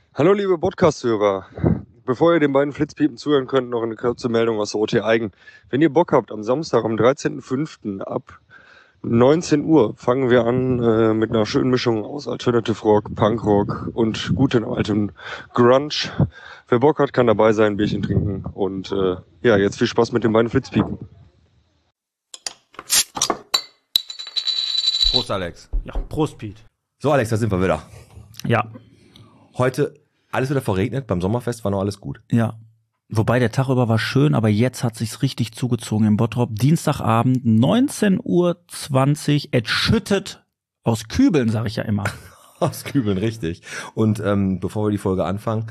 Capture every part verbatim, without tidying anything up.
Hallo liebe Podcast-Hörer. Bevor ihr den beiden Flitzpiepen zuhören könnt, noch eine kurze Meldung aus der O T Eigen. Wenn ihr Bock habt, am Samstag, am dreizehnten fünften ab neunzehn Uhr fangen wir an äh, mit einer schönen Mischung aus Alternative Rock, Punkrock und gutem altem Grunge. Wer Bock hat, kann dabei sein, ein Bierchen trinken. Und äh, ja, jetzt viel Spaß mit den beiden Flitzpiepen. Prost, Alex. Ja, Prost, Piet. So, Alex, da sind wir wieder. Ja. Heute alles wieder verregnet. Beim Sommerfest war noch alles gut. Ja. Wobei der Tag über war schön, aber jetzt hat sich's richtig zugezogen in Bottrop. Dienstagabend, neunzehn Uhr zwanzig, es schüttet aus Kübeln, sag ich ja immer. Aus Kübeln, richtig. Und ähm, bevor wir die Folge anfangen,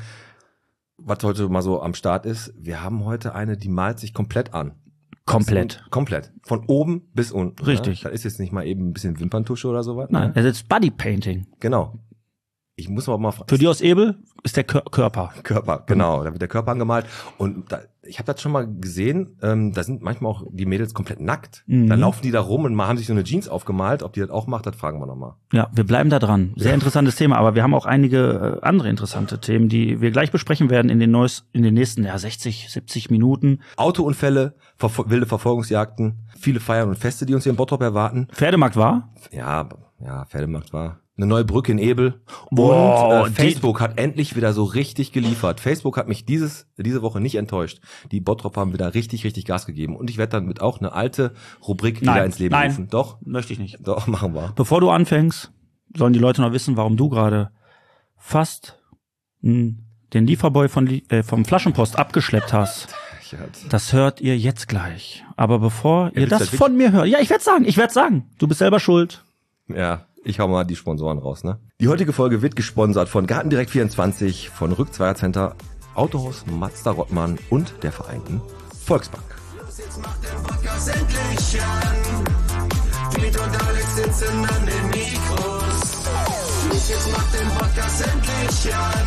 was heute mal so am Start ist, wir haben heute eine, die malt sich komplett an. Komplett. Ist, komplett. Von oben bis unten. Richtig. Ne? Da ist jetzt nicht mal eben ein bisschen Wimperntusche oder sowas. Nein, ne? es ist Bodypainting. Genau. Ich muss aber mal fragen. Für die aus Ebel ist der Kör- Körper. Körper, genau. Da wird der Körper angemalt. Und da, ich habe das schon mal gesehen, ähm, da sind manchmal auch die Mädels komplett nackt. Mhm. Dann laufen die da rum und mal haben sich so eine Jeans aufgemalt. Ob die das auch macht, das fragen wir nochmal. Ja, wir bleiben da dran. Sehr interessantes Thema, aber wir haben auch einige äh, andere interessante Themen, die wir gleich besprechen werden in den neues, in den nächsten ja, sechzig, siebzig Minuten. Autounfälle, verfol- wilde Verfolgungsjagden, viele Feiern und Feste, die uns hier in Bottrop erwarten. Pferdemarkt war? Ja, ja, Pferdemarkt war. Eine neue Brücke in Ebel. Wow, und äh, Facebook hat endlich wieder so richtig geliefert. Facebook hat mich dieses diese Woche nicht enttäuscht. Die Bottrop haben wieder richtig, richtig Gas gegeben. Und ich werde dann mit auch eine alte Rubrik Nein, wieder ins Leben nein, rufen. Doch? Möchte ich nicht. Doch, machen wir. Bevor du anfängst, sollen die Leute noch wissen, warum du gerade fast mh, den Lieferboy von, äh, vom Flaschenpost abgeschleppt hast. Das hört ihr jetzt gleich. Aber bevor Ja, ihr das das von mir hört, ja, ich werde sagen, ich werde sagen, du bist selber schuld. Ja, ich hau mal die Sponsoren raus, ne? Die heutige Folge wird gesponsert von Gartendirekt vierundzwanzig, von Rückzweier Center, Autohaus Mazda Rottmann und der Vereinten Volksbank. Jetzt macht der Podcast endlich an. Piet und Alex sitzen an den Mikros. Los, jetzt macht den Podcast endlich an.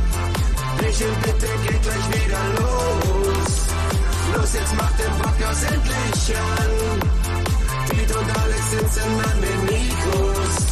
Michel, bitte geht gleich wieder los. Los, jetzt macht den Podcast endlich an. Piet und Alex sitzen an den Mikros.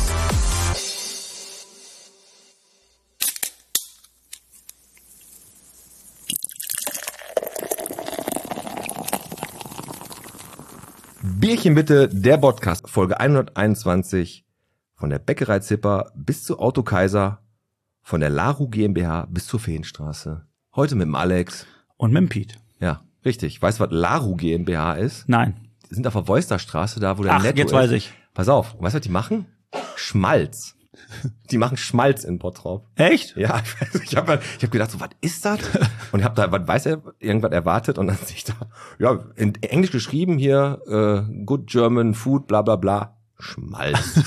Bierchen bitte, der Podcast, Folge hunderteinundzwanzig, von der Bäckerei Zipper bis zu Auto Kaiser, von der Laru GmbH bis zur Feenstraße. Heute mit dem Alex. Und mit dem Piet. Ja, richtig. Weißt du, was Laru GmbH ist? Nein. Die sind auf der Voisterstraße, da wo der Ach, Netto jetzt ist. weiß ich. Pass auf, weißt du, was die machen? Schmalz. Die machen Schmalz in Bottrop. Echt? Ja, ich, weiß, ich habe ich hab gedacht, so, was ist das? Und ich habe da, was weiß er, irgendwas erwartet und dann sehe ich da, ja, in Englisch geschrieben hier, äh, Good German Food, bla bla bla, Schmalz.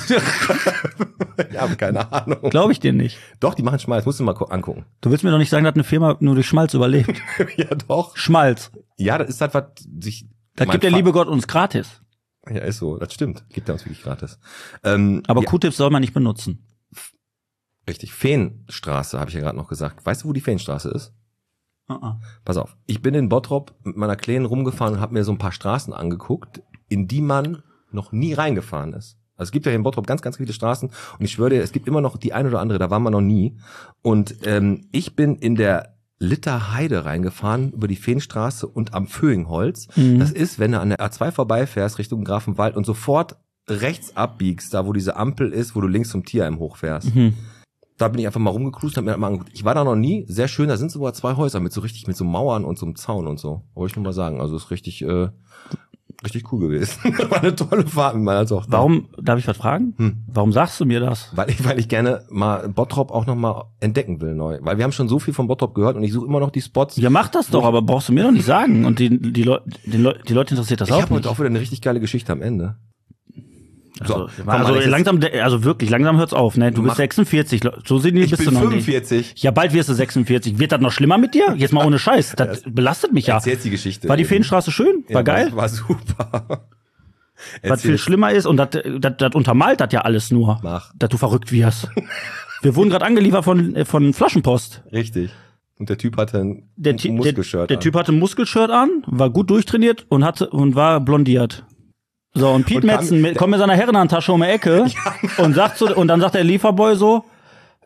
Ich habe keine Ahnung. Glaube ich dir nicht. Doch, die machen Schmalz, musst du mal gu- angucken. Du willst mir doch nicht sagen, dass eine Firma nur durch Schmalz überlebt. Ja, doch. Schmalz. Ja, das ist halt, was sich... Das mein gibt der Fa- liebe Gott uns gratis. Ja, ist so, das stimmt. Gibt er uns wirklich gratis. Ähm, Aber ja, Q-Tips soll man nicht benutzen. richtig, Feenstraße, habe ich ja gerade noch gesagt. Weißt du, wo die Feenstraße ist? Uh-uh. Pass auf, ich bin in Bottrop mit meiner Kleinen rumgefahren und habe mir so ein paar Straßen angeguckt, in die man noch nie reingefahren ist. Also es gibt ja hier in Bottrop ganz, ganz viele Straßen und ich schwöre dir, es gibt immer noch die ein oder andere, da waren wir noch nie. Und ähm, ich bin in der Litterheide reingefahren über die Feenstraße und am Föhingholz. Mhm. Das ist, wenn du an der A zwei vorbeifährst Richtung Grafenwald und sofort rechts abbiegst, da wo diese Ampel ist, wo du links zum Tierheim hochfährst. Mhm. Da bin ich einfach mal rumgecruised und hab mir das mal angeguckt. Ich war da noch nie, sehr schön, da sind sogar zwei Häuser mit so richtig, mit so Mauern und so einem Zaun und so. Wollte ich nur mal sagen, also ist richtig, äh, richtig cool gewesen. War eine tolle Fahrt mit meiner Tochter. Warum, darf ich was fragen? Hm. Warum sagst du mir das? Weil ich, weil ich gerne mal Bottrop auch noch mal entdecken will neu. Weil wir haben schon so viel von Bottrop gehört und ich suche immer noch die Spots. Ja, mach das doch, aber brauchst du mir doch nicht sagen. Und die, die, Leu die, Leu die Leute interessiert das ich auch habe nicht. heute auch wieder eine richtig geile Geschichte am Ende. Also, komm, also Alex, jetzt- langsam, also wirklich, langsam hört's auf, ne? Du Mach- bist sechsundvierzig, so sind die, Ich bist bin du noch fünfundvierzig. nicht. Ja, bald wirst du sechsundvierzig. Wird das noch schlimmer mit dir? Jetzt mal ohne Scheiß. Das belastet mich ja. Erzähl's die Geschichte. War die Feenstraße schön? War Ja, geil? War, war super. Was Erzähl viel es. schlimmer ist, und das, das, das untermalt das ja alles nur, Mach. dass du verrückt wirst. Wir wurden gerade angeliefert von, äh, von Flaschenpost. Richtig. Und der Typ hatte ein Der, Ty- der, Muskelshirt der an. Typ hatte ein Muskelshirt an, war gut durchtrainiert und hatte und war blondiert. So, und Piet Und kam- Metzen mit, kommt mit seiner Herrenhandtasche um die Ecke und sagt so, und dann sagt der Lieferboy so,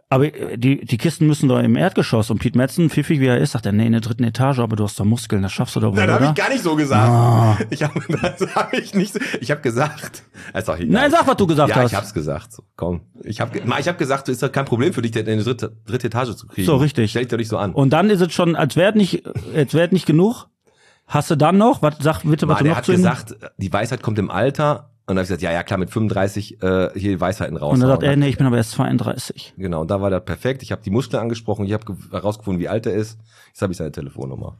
Aber die, die Kisten müssen doch im Erdgeschoss. Und Pete Madsen, pfiffig wie er ist, sagt er, nee, in der dritten Etage, aber du hast doch Muskeln, das schaffst du doch wohl, Nein, das oder? habe ich gar nicht so gesagt. Ah. Ich hab, das habe ich nicht so, ich habe gesagt. Ist auch egal. Nein, sag, was du gesagt ja, hast. ich hab's gesagt. So, komm. Ich habe ich hab gesagt, es ist doch kein Problem für dich, in die dritte, dritte Etage zu kriegen. So, richtig. Stell dich doch nicht so an. Und dann ist es schon, als wäre nicht, als wäre nicht genug. Hast du dann noch? Was, sag bitte, was Mann, du der noch hat zu ihm- gesagt, die Weisheit kommt im Alter. Und dann habe ich gesagt, ja, ja, klar, mit fünfunddreißig äh, hier die Weisheiten raus. Und er sagt, ey, nee, ich bin aber erst zweiunddreißig. Genau, und da war das perfekt. Ich habe die Muskeln angesprochen, ich habe herausgefunden, wie alt er ist. Jetzt habe ich seine Telefonnummer.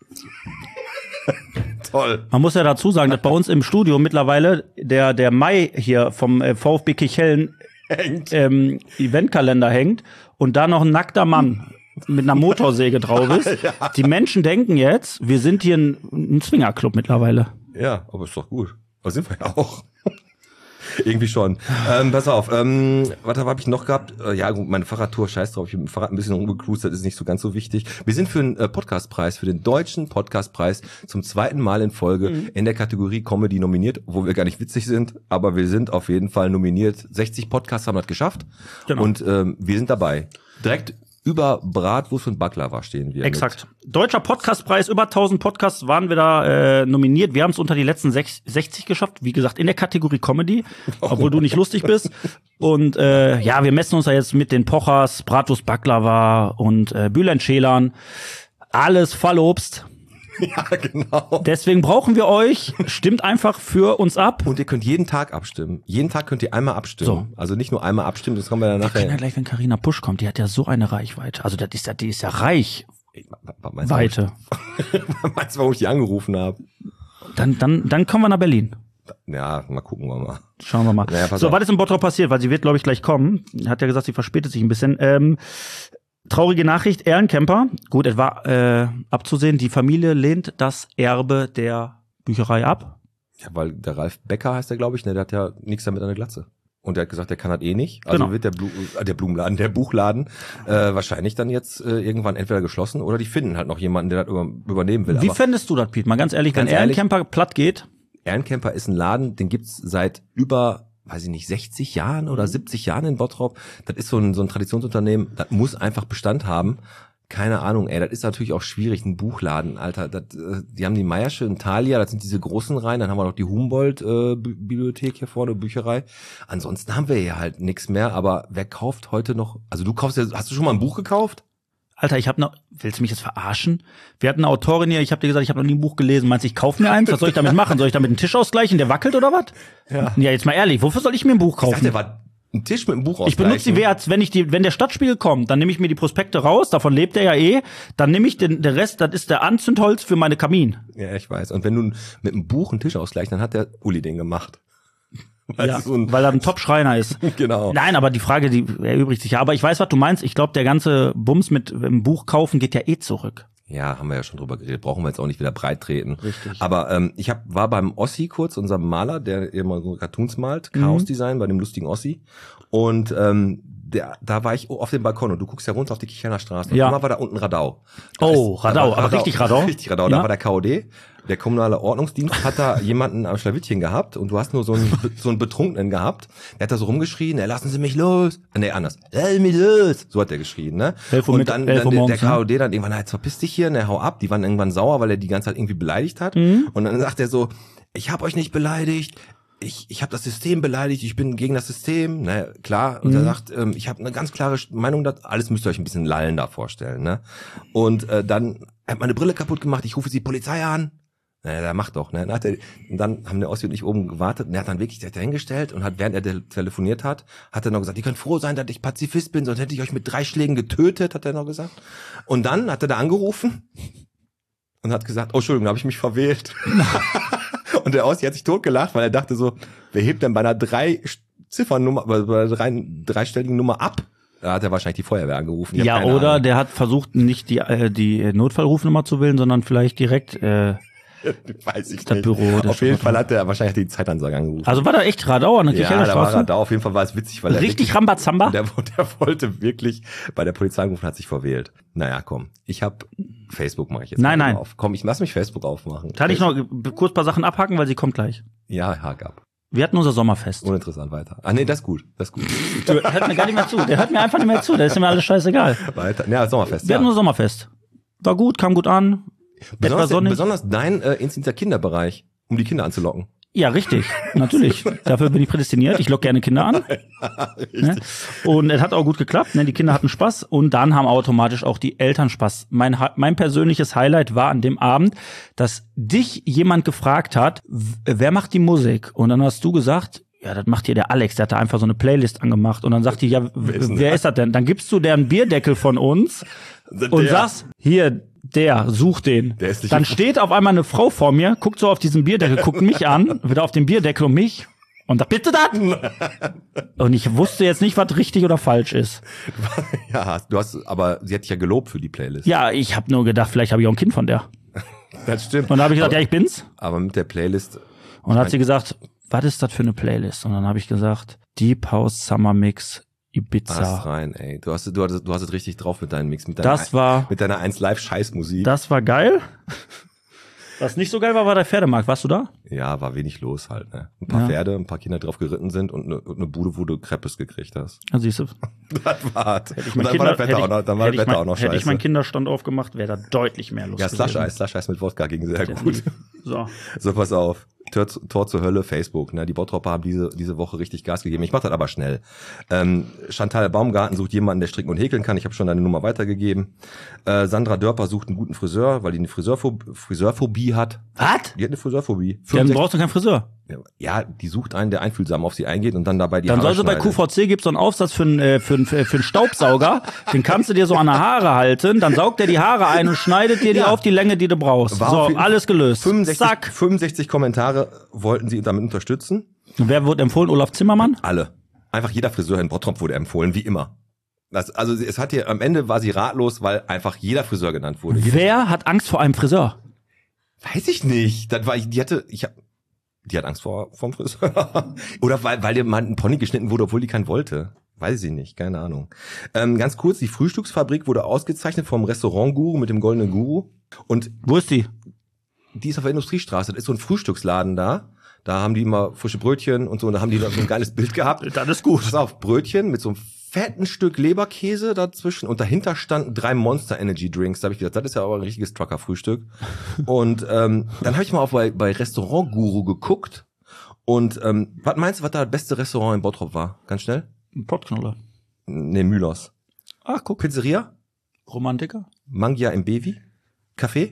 Toll. Man muss ja dazu sagen, dass bei uns im Studio mittlerweile der, der Mai hier vom äh, VfB Kichellen Hängt. ähm, Eventkalender hängt und da noch ein nackter Mann mit einer Motorsäge drauf ist. Ja. Die Menschen denken jetzt, wir sind hier ein, ein Swingerclub mittlerweile. Ja, aber ist doch gut. Aber sind wir ja auch. Irgendwie schon. Ähm, pass auf, ähm, was habe ich noch gehabt? Äh, ja, gut, meine Fahrradtour, scheiß drauf, ich bin mit dem Fahrrad ein bisschen rumgeklustert, ist nicht so ganz so wichtig. Wir sind für den äh, Podcastpreis, für den deutschen Podcastpreis zum zweiten Mal in Folge mhm. in der Kategorie Comedy nominiert, wo wir gar nicht witzig sind, aber wir sind auf jeden Fall nominiert. sechzig Podcasts haben das geschafft Genau. und ähm, wir sind dabei. Direkt über Bratwurst und Baklava stehen wir. Exakt. Mit. Deutscher Podcastpreis, über tausend Podcasts waren wir da äh, nominiert. Wir haben es unter die letzten sechzig geschafft. Wie gesagt, in der Kategorie Comedy, obwohl du nicht lustig bist. Und äh, ja, wir messen uns da jetzt mit den Pochers, Bratwurst, Baklava und äh, Bülent Ceylan. Alles Fallobst. Ja, genau. Deswegen brauchen wir euch. Stimmt einfach für uns ab. Und ihr könnt jeden Tag abstimmen. Jeden Tag könnt ihr einmal abstimmen. So. Also nicht nur einmal abstimmen, das kommen wir dann Wir können ja nachher. gleich, wenn Carina Pusch kommt, die hat ja so eine Reichweite. Also das ist ja, die ist ja reich. Meinst Weite. Du, meinst du, warum ich die angerufen habe? Dann, dann, dann kommen wir nach Berlin. Ja, mal gucken wir mal. Schauen wir mal. Naja, pass so, auf. was ist in Bottrop passiert? Weil sie wird, glaube ich, gleich kommen. Hat ja gesagt, sie verspätet sich ein bisschen. Ähm, traurige Nachricht, Ehrenkemper. Gut, es war äh, abzusehen, die Familie lehnt das Erbe der Bücherei ab. Ja, weil der Ralf Becker heißt der, glaube ich, ne, der hat ja nichts damit an der Glatze. Und der hat gesagt, der kann das eh nicht. Also Genau. wird der, Blu äh, der Blumenladen, der Buchladen äh, wahrscheinlich dann jetzt äh, irgendwann entweder geschlossen oder die finden halt noch jemanden, der das über, übernehmen will. Wie Aber fändest du das, Piet? Mal ganz ehrlich, Ganz wenn ehrlich? Ehrenkemper platt geht, Ehrenkemper ist ein Laden, den gibt's seit über, weiß ich nicht, sechzig Jahren oder siebzig Jahren in Bottrop. Das ist so ein, so ein Traditionsunternehmen, das muss einfach Bestand haben. Keine Ahnung, ey, das ist natürlich auch schwierig, ein Buchladen, Alter. Das, äh, die haben die Meiersche und Thalia, das sind diese großen Reihen, dann haben wir noch die Humboldt-Bibliothek äh, hier vorne, Bücherei. Ansonsten haben wir hier halt nichts mehr, aber wer kauft heute noch, also du kaufst ja, hast du schon mal ein Buch gekauft? Alter, ich hab noch, willst du mich jetzt verarschen? Wir hatten eine Autorin hier, ich habe dir gesagt, ich habe noch nie ein Buch gelesen. Meinst du, ich kauf mir eins? Was soll ich damit machen? Soll ich damit einen Tisch ausgleichen, der wackelt oder was? Ja. Ja, jetzt mal ehrlich, wofür soll ich mir ein Buch Ich dachte, kaufen? der war ein Tisch mit einem Buch Ich benutze die Wert, wenn ich die, wenn der Stadtspiegel kommt, dann nehme ich mir die Prospekte raus, davon lebt er ja eh, dann nehme ich den, den Rest, das ist der Anzündholz für meine Kamin. Ja, ich weiß. Und wenn du mit einem Buch einen Tisch ausgleichst, dann hat der Uli den gemacht. Weil Ja, es so ein, weil er ein Top-Schreiner ist. genau. Nein, aber die Frage, die erübrigt sich ja. Aber ich weiß, was du meinst. Ich glaube, der ganze Bums mit einem Buch kaufen geht ja eh zurück. Ja, haben wir ja schon drüber geredet. Brauchen wir jetzt auch nicht wieder breit treten. Richtig. Aber ähm, ich hab, war beim Ossi kurz, unserem Maler, der immer so Cartoons malt, Chaos Design, bei dem lustigen Ossi. Und ähm, der, da war ich auf dem Balkon und du guckst ja runter auf die Kichlerner Straße. Und Ja. immer war da unten Radau. Da Oh, ist- Radau, da war aber richtig Radau? Richtig Radau. Ja. Da war der K O D. Der kommunale Ordnungsdienst hat da jemanden am Schlawittchen gehabt und du hast nur so einen, so einen Betrunkenen gehabt. Der hat da so rumgeschrien, ey, lassen Sie mich los. Nee, anders. Lass mich los. So hat der geschrien, ne? elf Uhr Und mit- dann, elf dann Uhr der, der morgens, ne? K O D dann irgendwann, na, jetzt verpiss dich hier, ne, hau ab. Die waren irgendwann sauer, weil er die ganze Zeit irgendwie beleidigt hat. Mhm. Und dann sagt er so, ich hab euch nicht beleidigt. Ich, ich habe das System beleidigt, ich bin gegen das System, ne, klar. Und Mhm. er sagt, ähm, ich habe eine ganz klare Meinung, das alles müsst ihr euch ein bisschen lallen da vorstellen, ne. Und äh, dann er hat meine Brille kaputt gemacht, ich rufe jetzt die Polizei an. Na, der macht doch, ne. Dann, hat er, und dann haben der Ossi und ich oben gewartet und er hat dann wirklich sich dahingestellt und hat, während er te- telefoniert hat, hat er noch gesagt, ihr könnt froh sein, dass ich Pazifist bin, sonst hätte ich euch mit drei Schlägen getötet, hat er noch gesagt. Und dann hat er da angerufen und hat gesagt, oh, Entschuldigung, da habe ich mich verwählt. Und der Ossi hat sich totgelacht, weil er dachte so, wer hebt denn bei einer drei Ziffernummer, bei einer drei, dreistelligen Nummer ab? Da hat er wahrscheinlich die Feuerwehr angerufen. Ich hab Ja, keine oder Ahnung. der hat versucht, nicht die, äh, die Notfallrufnummer zu wählen, sondern vielleicht direkt, äh, Weiß ich das nicht. Büro, das Auf jeden Büro. Fall hat er wahrscheinlich die Zeitansage angerufen. also war da echt Radau an der ja, Kirchheimer da war er Straße? da. Auf jeden Fall war es witzig, weil er Richtig wirklich, Rambazamba? der, der wollte wirklich bei der Polizei angerufen, hat sich verwählt. Naja, komm. Ich habe Facebook mache ich jetzt Nein, mal nein. auf. Komm, ich lass mich Facebook aufmachen. Kann ich noch kurz ein paar Sachen abhaken, weil sie kommt gleich. Ja, hak ab. Wir hatten unser Sommerfest. Uninteressant, weiter. Ah nee, das ist gut, das ist gut. Der hört mir gar nicht mehr zu. Der hört mir einfach nicht mehr zu. Der ist mir alles scheißegal. Weiter. Ja, Sommerfest. Wir ja. hatten unser Sommerfest. War gut, kam gut an. Etwas Besonders, sonnig. besonders dein äh, instinkter Kinderbereich, um die Kinder anzulocken. Ja, richtig. Natürlich. Dafür bin ich prädestiniert. Ich locke gerne Kinder an. Ne? Und es hat auch gut geklappt. Ne? Die Kinder hatten Spaß. Und dann haben automatisch auch die Eltern Spaß. Mein, mein persönliches Highlight war an dem Abend, dass dich jemand gefragt hat, wer macht die Musik? Und dann hast du gesagt, ja, das macht hier der Alex. Der hat da einfach so eine Playlist angemacht. Und dann sagt die, ja, wer ist, wer ist das denn? Dann gibst du deren Bierdeckel von uns und der. sagst, hier, der, such den. Der ist nicht Dann steht auf einmal eine Frau vor mir, guckt so auf diesen Bierdeckel, guckt mich an, wieder auf den Bierdeckel und mich und sagt, bitte das? Und ich wusste jetzt nicht, was richtig oder falsch ist. Ja, du hast, aber sie hat dich ja gelobt für die Playlist. Ja, ich habe nur gedacht, vielleicht habe ich auch ein Kind von der. Das stimmt. Und dann habe ich gesagt, aber, ja, ich bin's. Aber mit der Playlist. Und dann hat sie gesagt, was ist das für eine Playlist? Und dann habe ich gesagt, Deep House Summer Mix Ibiza. Hast rein, ey. Du hast, du hast, du hast es richtig drauf mit deinem Mix, mit deiner, das war, mit deiner eins Live Scheißmusik. Das war geil. Was nicht so geil war, war der Pferdemarkt. Warst du da? Ja, war wenig los halt, ne. Ein paar Ja. Pferde, ein paar Kinder drauf geritten sind und eine, und eine Bude, wo du Crepes gekriegt hast. Ja, siehst du. Das war's. Hätte ich Und mein dann war das Kinder- Wetter auch noch, dann war hätte das ich Wetter mein- auch noch Hätte ich scheiße. meinen Kinderstand aufgemacht, wäre da deutlich mehr los Ja, gewesen. Slush-Eis, Slush-Eis mit Wodka ging sehr gut. So. So, pass auf. Tor, Tor zur Hölle, Facebook. Ne? Die Bottropper haben diese diese Woche richtig Gas gegeben. Ich mach das aber schnell. Ähm, Chantal Baumgarten sucht jemanden, der stricken und häkeln kann. Ich habe schon deine Nummer weitergegeben. Äh, Sandra Dörper sucht einen guten Friseur, weil die eine Friseurphobie, Friseurphobie hat. Was? Die hat eine Friseurphobie. Dann brauchst du keinen Friseur. Ja, die sucht einen, der einfühlsam auf sie eingeht und dann dabei die Dann Haare soll sie bei schneidet. Q V C, gibt's so einen Aufsatz für einen, äh, für einen, für einen Staubsauger. Den kannst du dir so an der Haare halten. Dann saugt er die Haare ein und schneidet dir die Ja. auf die Länge, die du brauchst. War auf So, jeden- alles gelöst. fünfundsechzig, Zack. fünfundsechzig Kommentare wollten sie damit unterstützen. Und wer wurde empfohlen? Olaf Zimmermann? Alle. Einfach jeder Friseur in Bottrop wurde empfohlen, wie immer. Das, also es hat hier, am Ende war sie ratlos, weil einfach jeder Friseur genannt wurde. Jeder, Wer hat Angst vor einem Friseur? weiß ich nicht. Das war ich, die hatte, ich hab, die hat Angst vor vom Friseur. Oder weil, weil dir mal ein Pony geschnitten wurde, obwohl die keinen wollte. Weiß ich nicht, keine Ahnung. Ähm, ganz kurz, die Frühstücksfabrik wurde ausgezeichnet vom Restaurant-Guru mit dem goldenen Guru. Und Wo ist die? die ist auf der Industriestraße. Das ist so ein Frühstücksladen da. Da haben die immer frische Brötchen und so. Und da haben die da so ein geiles Bild gehabt. Das ist gut. Pass auf, Brötchen mit so einem fetten Stück Leberkäse dazwischen. Und dahinter standen drei Monster Energy Drinks. Da habe ich gedacht, das ist ja aber ein richtiges Trucker-Frühstück. Und ähm, dann habe ich mal auf bei, bei Restaurant Guru geguckt. Und ähm, was meinst du, was da das beste Restaurant in Bottrop war? Ganz schnell? Ein Pottknoller. Nee, Mühlers. Ach, guck. Pizzeria? Romantiker? Mangia im Bevi? Café?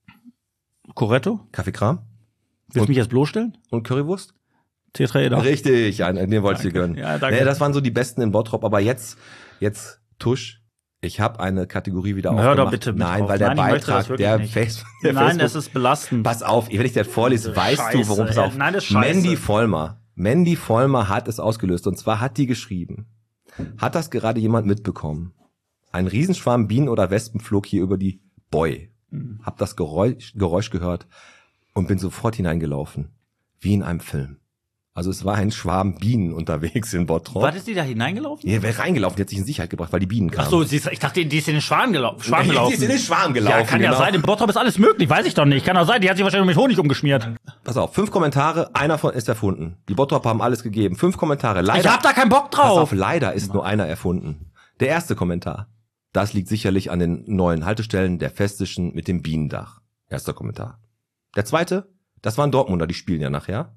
Coretto? Kaffeekram? Willst du mich jetzt bloßstellen? Und Currywurst? Tetraeder. Richtig, ja, den wollte ich dir Danke. gönnen. Ja, danke. Nee, das waren so die besten in Bottrop, aber jetzt, jetzt Tusch. Ich habe eine Kategorie wieder Hör aufgemacht. doch bitte mit Nein, auf. weil der Nein, ich möchte das Beitrag, wirklich der, nicht. Face, der Nein, Facebook, es ist belastend. pass auf, wenn ich dir das vorlese, weißt Scheiße, du, worum es ey. auf. Nein, das ist scheiße. Mandy Vollmer. Mandy Vollmer hat es ausgelöst. Und zwar hat die geschrieben. Hat das gerade jemand mitbekommen? Ein Riesenschwarm Bienen oder Wespen flog hier über die Boy. Mhm. Hab das Geräusch, Geräusch gehört und bin sofort hineingelaufen. Wie in einem Film. Also es war ein Schwarm Bienen unterwegs in Bottrop. Was ist die da hineingelaufen? Ja, wer reingelaufen, die hat sich in Sicherheit gebracht, weil die Bienen kamen. Ach so, sie ist, ich dachte, die ist in den Schwan gelaufen. Schwarm Die gelaufen. ist in den Schwarm gelaufen, Ja, kann ja genau. sein. Im Bottrop ist alles möglich. Weiß ich doch nicht. Kann auch sein. Die hat sich wahrscheinlich mit Honig umgeschmiert. Pass auf, fünf Kommentare, einer von ist erfunden. Die Bottrop haben alles gegeben. Fünf Kommentare. Leider, Ich hab da keinen Bock pass auf, drauf. leider ist nur einer erfunden. Der erste Kommentar. Das liegt sicherlich an den neuen Haltestellen der Festischen mit dem Bienendach. Erster Kommentar. Der zweite, das waren Dortmunder, die spielen ja nachher.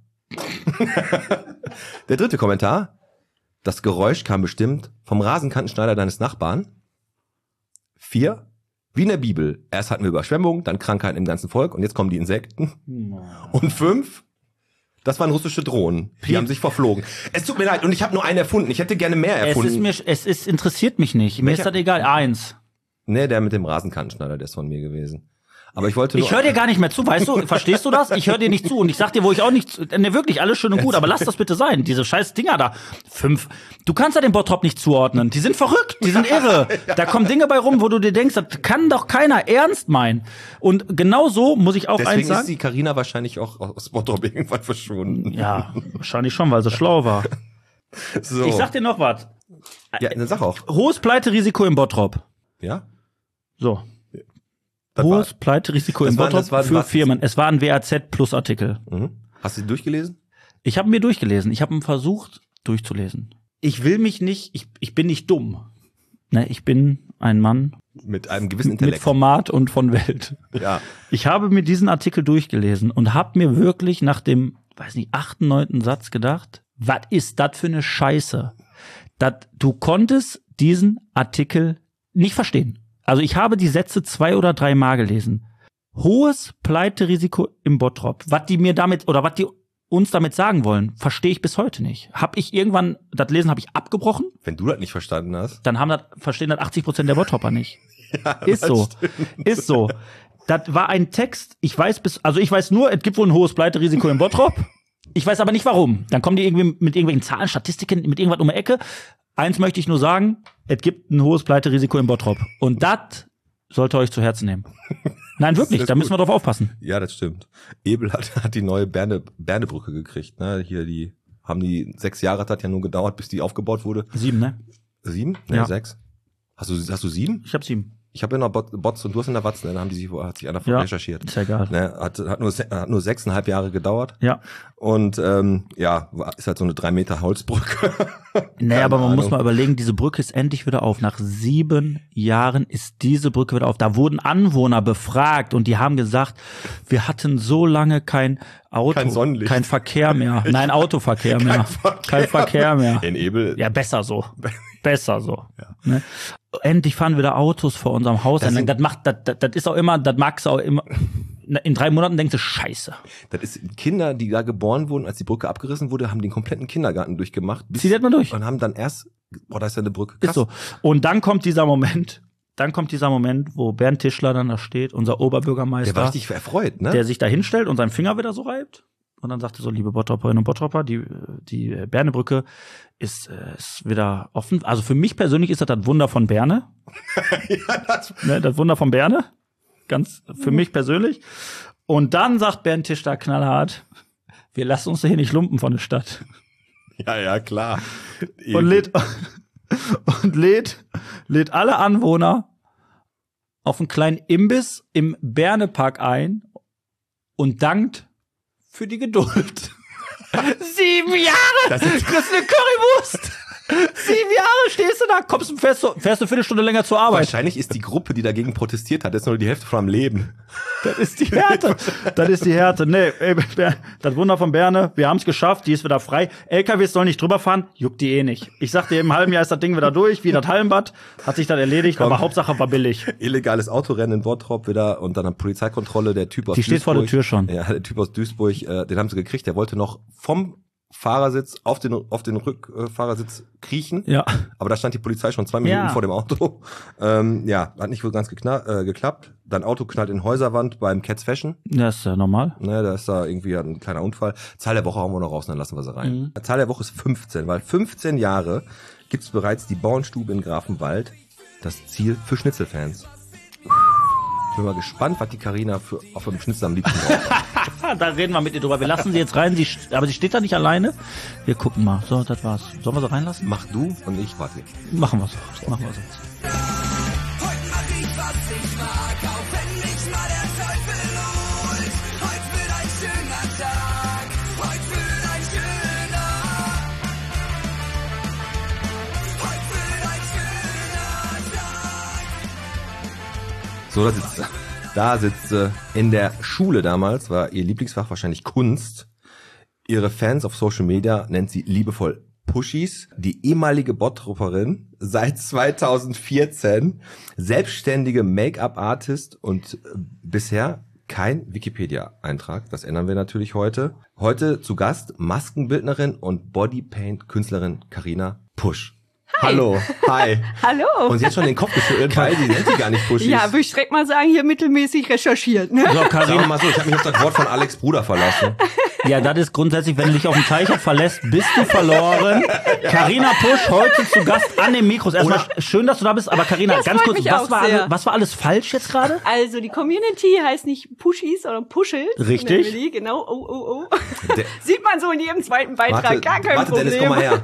Der dritte Kommentar. Das Geräusch kam bestimmt vom Rasenkantenschneider deines Nachbarn. Vier. Wie in der Bibel. Erst hatten wir Überschwemmung, dann Krankheiten im ganzen Volk und jetzt kommen die Insekten. Und fünf. Das waren russische Drohnen. Die Piep. haben sich verflogen. Es tut mir leid und ich habe nur einen erfunden. Ich hätte gerne mehr Es erfunden. ist mir, es ist, interessiert mich nicht. Mir Welcher? ist das egal. Eins. Nee, der mit dem Rasenkantenschneider, der ist von mir gewesen. Aber ich wollte nur... Ich höre dir gar nicht mehr zu, weißt du? Verstehst du das? Ich höre dir nicht zu und ich sag dir, wo ich auch nicht zu. Ne, wirklich, alles schön und gut, aber lass das bitte sein. Diese scheiß Dinger da. Fünf. Du kannst ja den Bottrop nicht zuordnen. Die sind verrückt, die sind irre. Da kommen Dinge bei rum, wo du dir denkst, das kann doch keiner ernst meinen. Und genau so muss ich auch eins Deswegen ist sagen. die Carina wahrscheinlich auch aus Bottrop irgendwann verschwunden. Ja, wahrscheinlich schon, weil sie schlau war. So. Ich sag dir noch was. Ja, dann sag auch. Hohes Pleiterisiko im Bottrop. Ja? So. Das Hohes war, Pleiterisiko das im war- Bottrop das war- für was- Firmen. Es war ein W A Z Plus Artikel. mhm. Hast du die durchgelesen? Ich habe mir durchgelesen. Ich habe ihn versucht durchzulesen. Ich will mich nicht, ich, ich bin nicht dumm. Ne, ich bin ein Mann Mit einem gewissen Intellekt. mit Format und von Welt. Ja. Ich habe mir diesen Artikel durchgelesen und habe mir wirklich nach dem, weiß nicht, achten, neunten Satz gedacht, was ist das für eine Scheiße? Dat, du konntest diesen Artikel nicht verstehen. Also ich habe die Sätze zwei oder drei Mal gelesen. Hohes Pleiterisiko im Bottrop. Was die mir damit, oder was die uns damit sagen wollen, verstehe ich bis heute nicht. Hab ich irgendwann, das Lesen habe ich abgebrochen, Wenn du das nicht verstanden hast. dann haben das, verstehen das achtzig Prozent der Bottropper nicht. Ja, Ist das so. stimmt. Ist so. Das war ein Text, ich weiß bis, also ich weiß nur, es gibt wohl ein hohes Pleiterisiko im Bottrop. Ich weiß aber nicht warum. Dann kommen die irgendwie mit irgendwelchen Zahlen, Statistiken, mit irgendwas um die Ecke. Eins möchte ich nur sagen, es gibt ein hohes Pleiterisiko im Bottrop. Und das sollte euch zu Herzen nehmen. Nein, wirklich, Das ist da müssen wir gut. drauf aufpassen. Ja, das stimmt. Ebel hat, hat die neue Berne, Bernebrücke gekriegt. Ne? Hier die haben die sechs Jahre, hat ja nur gedauert, bis die aufgebaut wurde. Sieben, ne? Sieben? Nee, Ja. sechs. Hast du, hast du sieben? Ich hab sieben. Ich habe ja noch Bot- Bots und du hast in der Watz, ne? Da haben die sich, hat sich einer Ja. recherchiert. Ist ja egal. Ne? Hat, hat, nur, se- hat nur sechseinhalb Jahre gedauert. Ja. Und ähm, ja, war- ist halt so eine drei Meter Holzbrücke. Nee, aber man Ahnung. muss mal überlegen, diese Brücke ist endlich wieder auf. Nach sieben Jahren ist diese Brücke wieder auf. Da wurden Anwohner befragt und die haben gesagt, wir hatten so lange kein Auto, Kein Sonnenlicht. kein Verkehr mehr. Nein, Autoverkehr mehr. Kein Verkehr mehr. In Ebel. Ja, besser so. Besser so. Ne? Endlich fahren wieder Autos vor unserem Haus. Das Das, sind- das macht, das, das, das ist auch immer, das magst du auch immer. In drei Monaten denkst du, Scheiße. Das ist Kinder, die da geboren wurden, als die Brücke abgerissen wurde, haben den kompletten Kindergarten durchgemacht. bis- Zieh das mal durch. Und haben dann erst, boah, da ist ja eine Brücke. Ist so. Und dann kommt dieser Moment, dann kommt dieser Moment, wo Bernd Tischler dann da steht, unser Oberbürgermeister, Der war richtig erfreut, ne? der sich da hinstellt und seinen Finger wieder so reibt. Und dann sagte so, liebe Bottropperinnen und Bottropper, die, die Bernebrücke ist, äh, ist wieder offen. Also für mich persönlich ist das das Wunder von Berne. ja, das, Ne, das Wunder von Berne. Ganz für mich persönlich. Und dann sagt Bernd Tischler knallhart, wir lassen uns hier nicht lumpen von der Stadt. ja, ja, klar. Und lädt, und lädt, lädt alle Anwohner auf einen kleinen Imbiss im Bernepark ein und dankt für die Geduld. Sieben Jahre! Das ist- kriegst eine Currywurst! Sieben Jahre stehst du da, kommst du fährst, du- fährst eine Viertelstunde länger zur Arbeit. Wahrscheinlich ist die Gruppe, die dagegen protestiert hat, jetzt nur die Hälfte von am Leben. Das ist die Härte. Das ist die Härte. Nee, ey, Ber- das Wunder von Berne, wir haben es geschafft, die ist wieder frei. L K Ws sollen nicht drüber fahren, juckt die eh nicht. Ich sagte, im halben Jahr ist das Ding wieder durch, wie das Hallenbad, hat sich dann erledigt, Komm. aber Hauptsache war billig. Illegales Autorennen in Bottrop wieder und dann eine Polizeikontrolle, der Typ aus Die steht Duisburg. vor der Tür schon. Ja, der Typ aus Duisburg, äh, den haben sie gekriegt, der wollte noch vom Fahrersitz auf den auf den Rückfahrersitz kriechen. Ja. Aber da stand die Polizei schon zwei Minuten Ja. vor dem Auto. Ähm, ja, hat nicht wohl ganz gekna- äh, geklappt. Dann Auto knallt in Häuserwand beim Cats Fashion. Das ist ja normal. Ne, da ist da irgendwie ein kleiner Unfall. Zahl der Woche hauen wir noch raus, dann lassen wir sie rein. Mhm. Zahl der Woche ist fünfzehn, weil fünfzehn Jahre gibt's bereits die Bauernstube in Grafenwald. Das Ziel für Schnitzelfans. Ich bin mal gespannt, was die Carina für auf dem Schnitzel am liebsten braucht. Ah, da reden wir mit ihr drüber. Wir lassen sie jetzt rein, sie, st- aber sie steht da nicht alleine. Wir gucken mal. So, das war's. Sollen wir sie reinlassen? Mach du und ich warte. Machen wir so. Machen wir so. Heute mach ich, was ich mag, auch wenn mich mal der Teufel holt. Heute wird ein schöner Tag, heute wird ein schöner. Heute wird ein schöner Tag. So, da sitzt sie. Da sitzt sie. In der Schule damals war ihr Lieblingsfach wahrscheinlich Kunst. Ihre Fans auf Social Media nennt sie liebevoll Pushis. Die ehemalige Bottropperin, seit zweitausendvierzehn selbstständige Make-up-Artist und äh, bisher kein Wikipedia-Eintrag. Das ändern wir natürlich heute. Heute zu Gast Maskenbildnerin und Bodypaint-Künstlerin Carina Pusch. Hallo, hi. Hallo. Und sie hat schon den Kopf geschüttelt, weil sie nennt sie gar nicht Pushis. Ja, würde ich direkt mal sagen, hier mittelmäßig recherchiert. Ne? So, Sagen wir Karin, mal so, ich habe mich auf das Wort von Alex Bruder verlassen. ja, das ist grundsätzlich, wenn du dich auf dem Teichert verlässt, bist du verloren. Carina Pusch, heute zu Gast an den Mikros. Erstmal schön, dass du da bist, aber Carina, Das ganz freut kurz, mich was auch war, sehr. alles, was war alles falsch jetzt gerade? Also die Community heißt nicht Pushis, sondern Puschels. Richtig. nennen wir die, genau. Oh, oh, oh. Der- Sieht man so in jedem zweiten Beitrag, Warte, gar kein warte Problem. Dennis, komm mal her.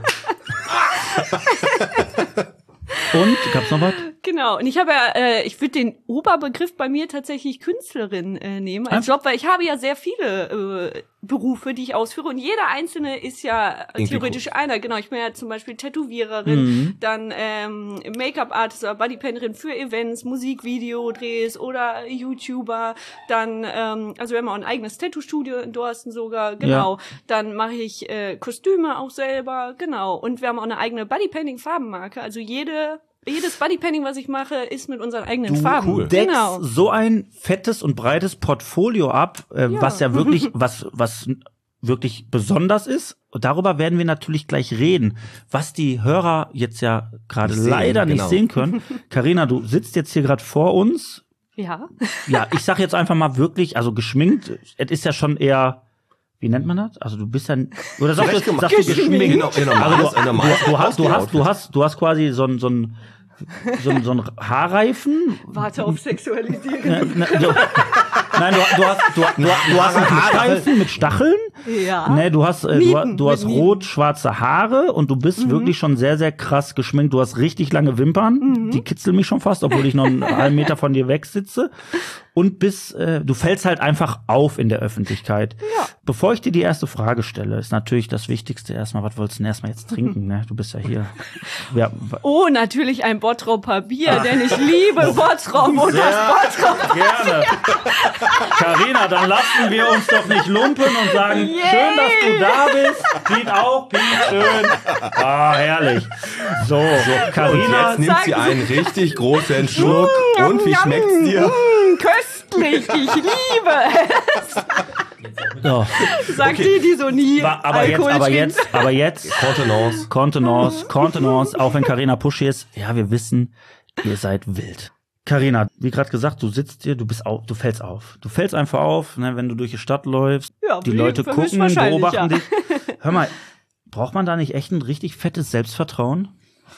Und, gab's noch was? Genau. Und ich habe ja, äh, ich würde den Oberbegriff bei mir tatsächlich Künstlerin äh, nehmen als Job, weil ich habe ja sehr viele äh, Berufe, die ich ausführe. Und jeder einzelne ist ja Irgendwie theoretisch einer. Genau, ich bin ja zum Beispiel Tätowiererin, Mhm. dann ähm, Make-up-Artist oder Bodypainterin für Events, Musikvideodrehs oder YouTuber. Dann, ähm, also wir haben auch ein eigenes Tattoo-Studio in Dorsten sogar, genau. Ja. Dann mache ich äh, Kostüme auch selber, genau. Und wir haben auch eine eigene Bodypainting-Farbenmarke. Also jede Jedes Bodypainting, was ich mache, ist mit unseren eigenen Du Farben. cool. deckst Genau. so ein fettes und breites Portfolio ab, äh, Ja. was ja wirklich, was, was wirklich besonders ist. Und darüber werden wir natürlich gleich reden, was die Hörer jetzt ja gerade Nicht sehen, leider nicht genau. sehen können. Carina, du sitzt jetzt hier gerade vor uns. Ja. Ja, ich sag jetzt einfach mal wirklich, also geschminkt, es ist ja schon eher, wie nennt man das? Also du bist ja, oder sagst du, Zurechtgemacht. sagst du geschminkt? Genau, in normales- Also du, in normales du, du, hast, du, hast, Outfit. du, hast, du hast quasi so ein, so ein, so ein, so ein Haarreifen. Warte auf Sexualisierung. Ne, ne, du, nein, du, du hast, du, du, du hast einen Haarreifen mit Stacheln. Ja. Ne, du hast, äh, du, Nieten, du hast mit Nieten. rot-schwarze Haare und du bist wirklich schon sehr, sehr krass geschminkt. Du hast richtig lange Wimpern. Die kitzeln mich schon fast, obwohl ich noch einen halben Meter von dir weg sitze. Und bis, äh, du fällst halt einfach auf in der Öffentlichkeit. Ja. Bevor ich dir die erste Frage stelle, ist natürlich das Wichtigste erstmal, was wolltest du denn erstmal jetzt trinken, ne? Du bist ja hier. Ja, Oh, natürlich ein Bottroper Bier, denn ich liebe Bottrop und das Bottrop. Gerne. Carina, dann lassen wir uns doch nicht lumpen und sagen, Yay. schön, dass du da bist. Piet auch, Piet, schön. Ah, herrlich. So, Carina, Jetzt nimmt sie einen richtig großen Schluck. Und wie Yum, schmeckt's dir? Mm, köstlich, ich liebe es. so, Sagt die, die so nie aber aber jetzt, Alkohol aber trinkt. jetzt, aber jetzt, Contenance. Contenance, Contenance, auch wenn Carina Pushy ist. Ja, wir wissen, ihr seid wild. Carina, wie gerade gesagt, du sitzt hier, du bist auf, du fällst auf. Du fällst einfach auf, ne, wenn du durch die Stadt läufst. Ja, die wie- Leute für mich gucken, wahrscheinlich, beobachten ja. dich. Hör mal, braucht man da nicht echt ein richtig fettes Selbstvertrauen?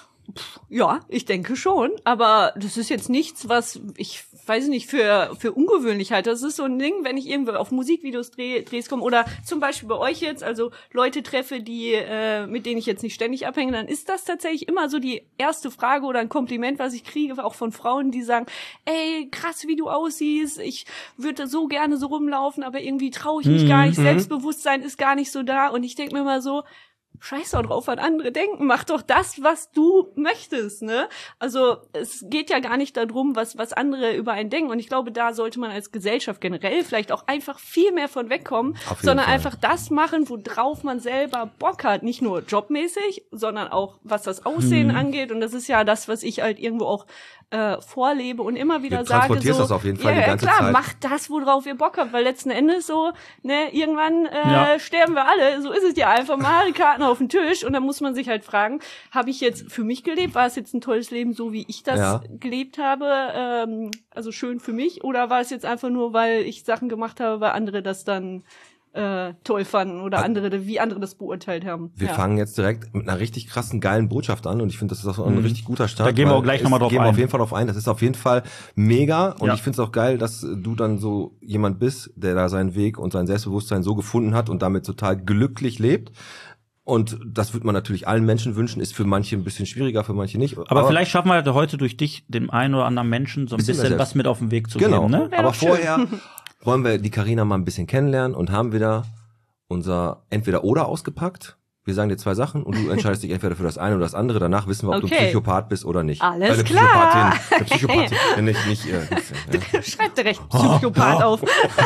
Ja, ich denke schon, aber das ist jetzt nichts, was ich weiß nicht, für für ungewöhnlich halte. Das ist so ein Ding, wenn ich irgendwo auf Musikvideos dreh, Drehs komme oder zum Beispiel bei euch jetzt, also Leute treffe, die äh, mit denen ich jetzt nicht ständig abhänge, dann ist das tatsächlich immer so die erste Frage oder ein Kompliment, was ich kriege, auch von Frauen, die sagen, ey, krass, wie du aussiehst, ich würde so gerne so rumlaufen, aber irgendwie traue ich mich gar nicht, Selbstbewusstsein ist gar nicht so da und ich denke mir mal so, scheiß doch drauf, was andere denken. Mach doch das, was du möchtest, ne? Also, es geht ja gar nicht darum, was, was andere über einen denken. Und ich glaube, da sollte man als Gesellschaft generell vielleicht auch einfach viel mehr von wegkommen, Auf jeden sondern Fall. einfach das machen, worauf man selber Bock hat. Nicht nur jobmäßig, sondern auch, was das Aussehen angeht. Und das ist ja das, was ich halt irgendwo auch äh, vorlebe und immer wieder Du sage, transportierst so, das auf jeden Fall ja, die ganze ja, klar, Zeit. macht das, worauf ihr Bock habt, weil letzten Endes so, ne, irgendwann äh, Ja. sterben wir alle, so ist es ja einfach mal, die Karten auf den Tisch und dann muss man sich halt fragen, habe ich jetzt für mich gelebt, war es jetzt ein tolles Leben, so wie ich das Ja. gelebt habe, ähm, also schön für mich, oder war es jetzt einfach nur, weil ich Sachen gemacht habe, weil andere das dann äh, toll fanden oder andere, wie andere das beurteilt haben. Wir ja. fangen jetzt direkt mit einer richtig krassen, geilen Botschaft an und ich finde, das ist auch ein richtig guter Start. Da gehen wir weil auch gleich es- noch mal drauf gehen wir ein. auf jeden Fall drauf ein. Das ist auf jeden Fall mega und Ja. ich finde es auch geil, dass du dann so jemand bist, der da seinen Weg und sein Selbstbewusstsein so gefunden hat und damit total glücklich lebt. Und das würde man natürlich allen Menschen wünschen, ist für manche ein bisschen schwieriger, für manche nicht. Aber, vielleicht schaffen wir heute durch dich dem einen oder anderen Menschen so ein Bisschen bisschen mehr was mit auf den Weg zu Genau, geben, ne? Wär aber doch schön. vorher wollen wir die Carina mal ein bisschen kennenlernen und haben wieder unser Entweder-Oder ausgepackt. Wir sagen dir zwei Sachen und du entscheidest dich entweder für das eine oder das andere. Danach wissen wir, ob du Okay. Psychopath bist oder nicht. Alles eine klar. Psychopathin. Eine Psychopathin. Ja, nicht, nicht, äh, nicht, ja. Schreibt direkt Psychopath auf.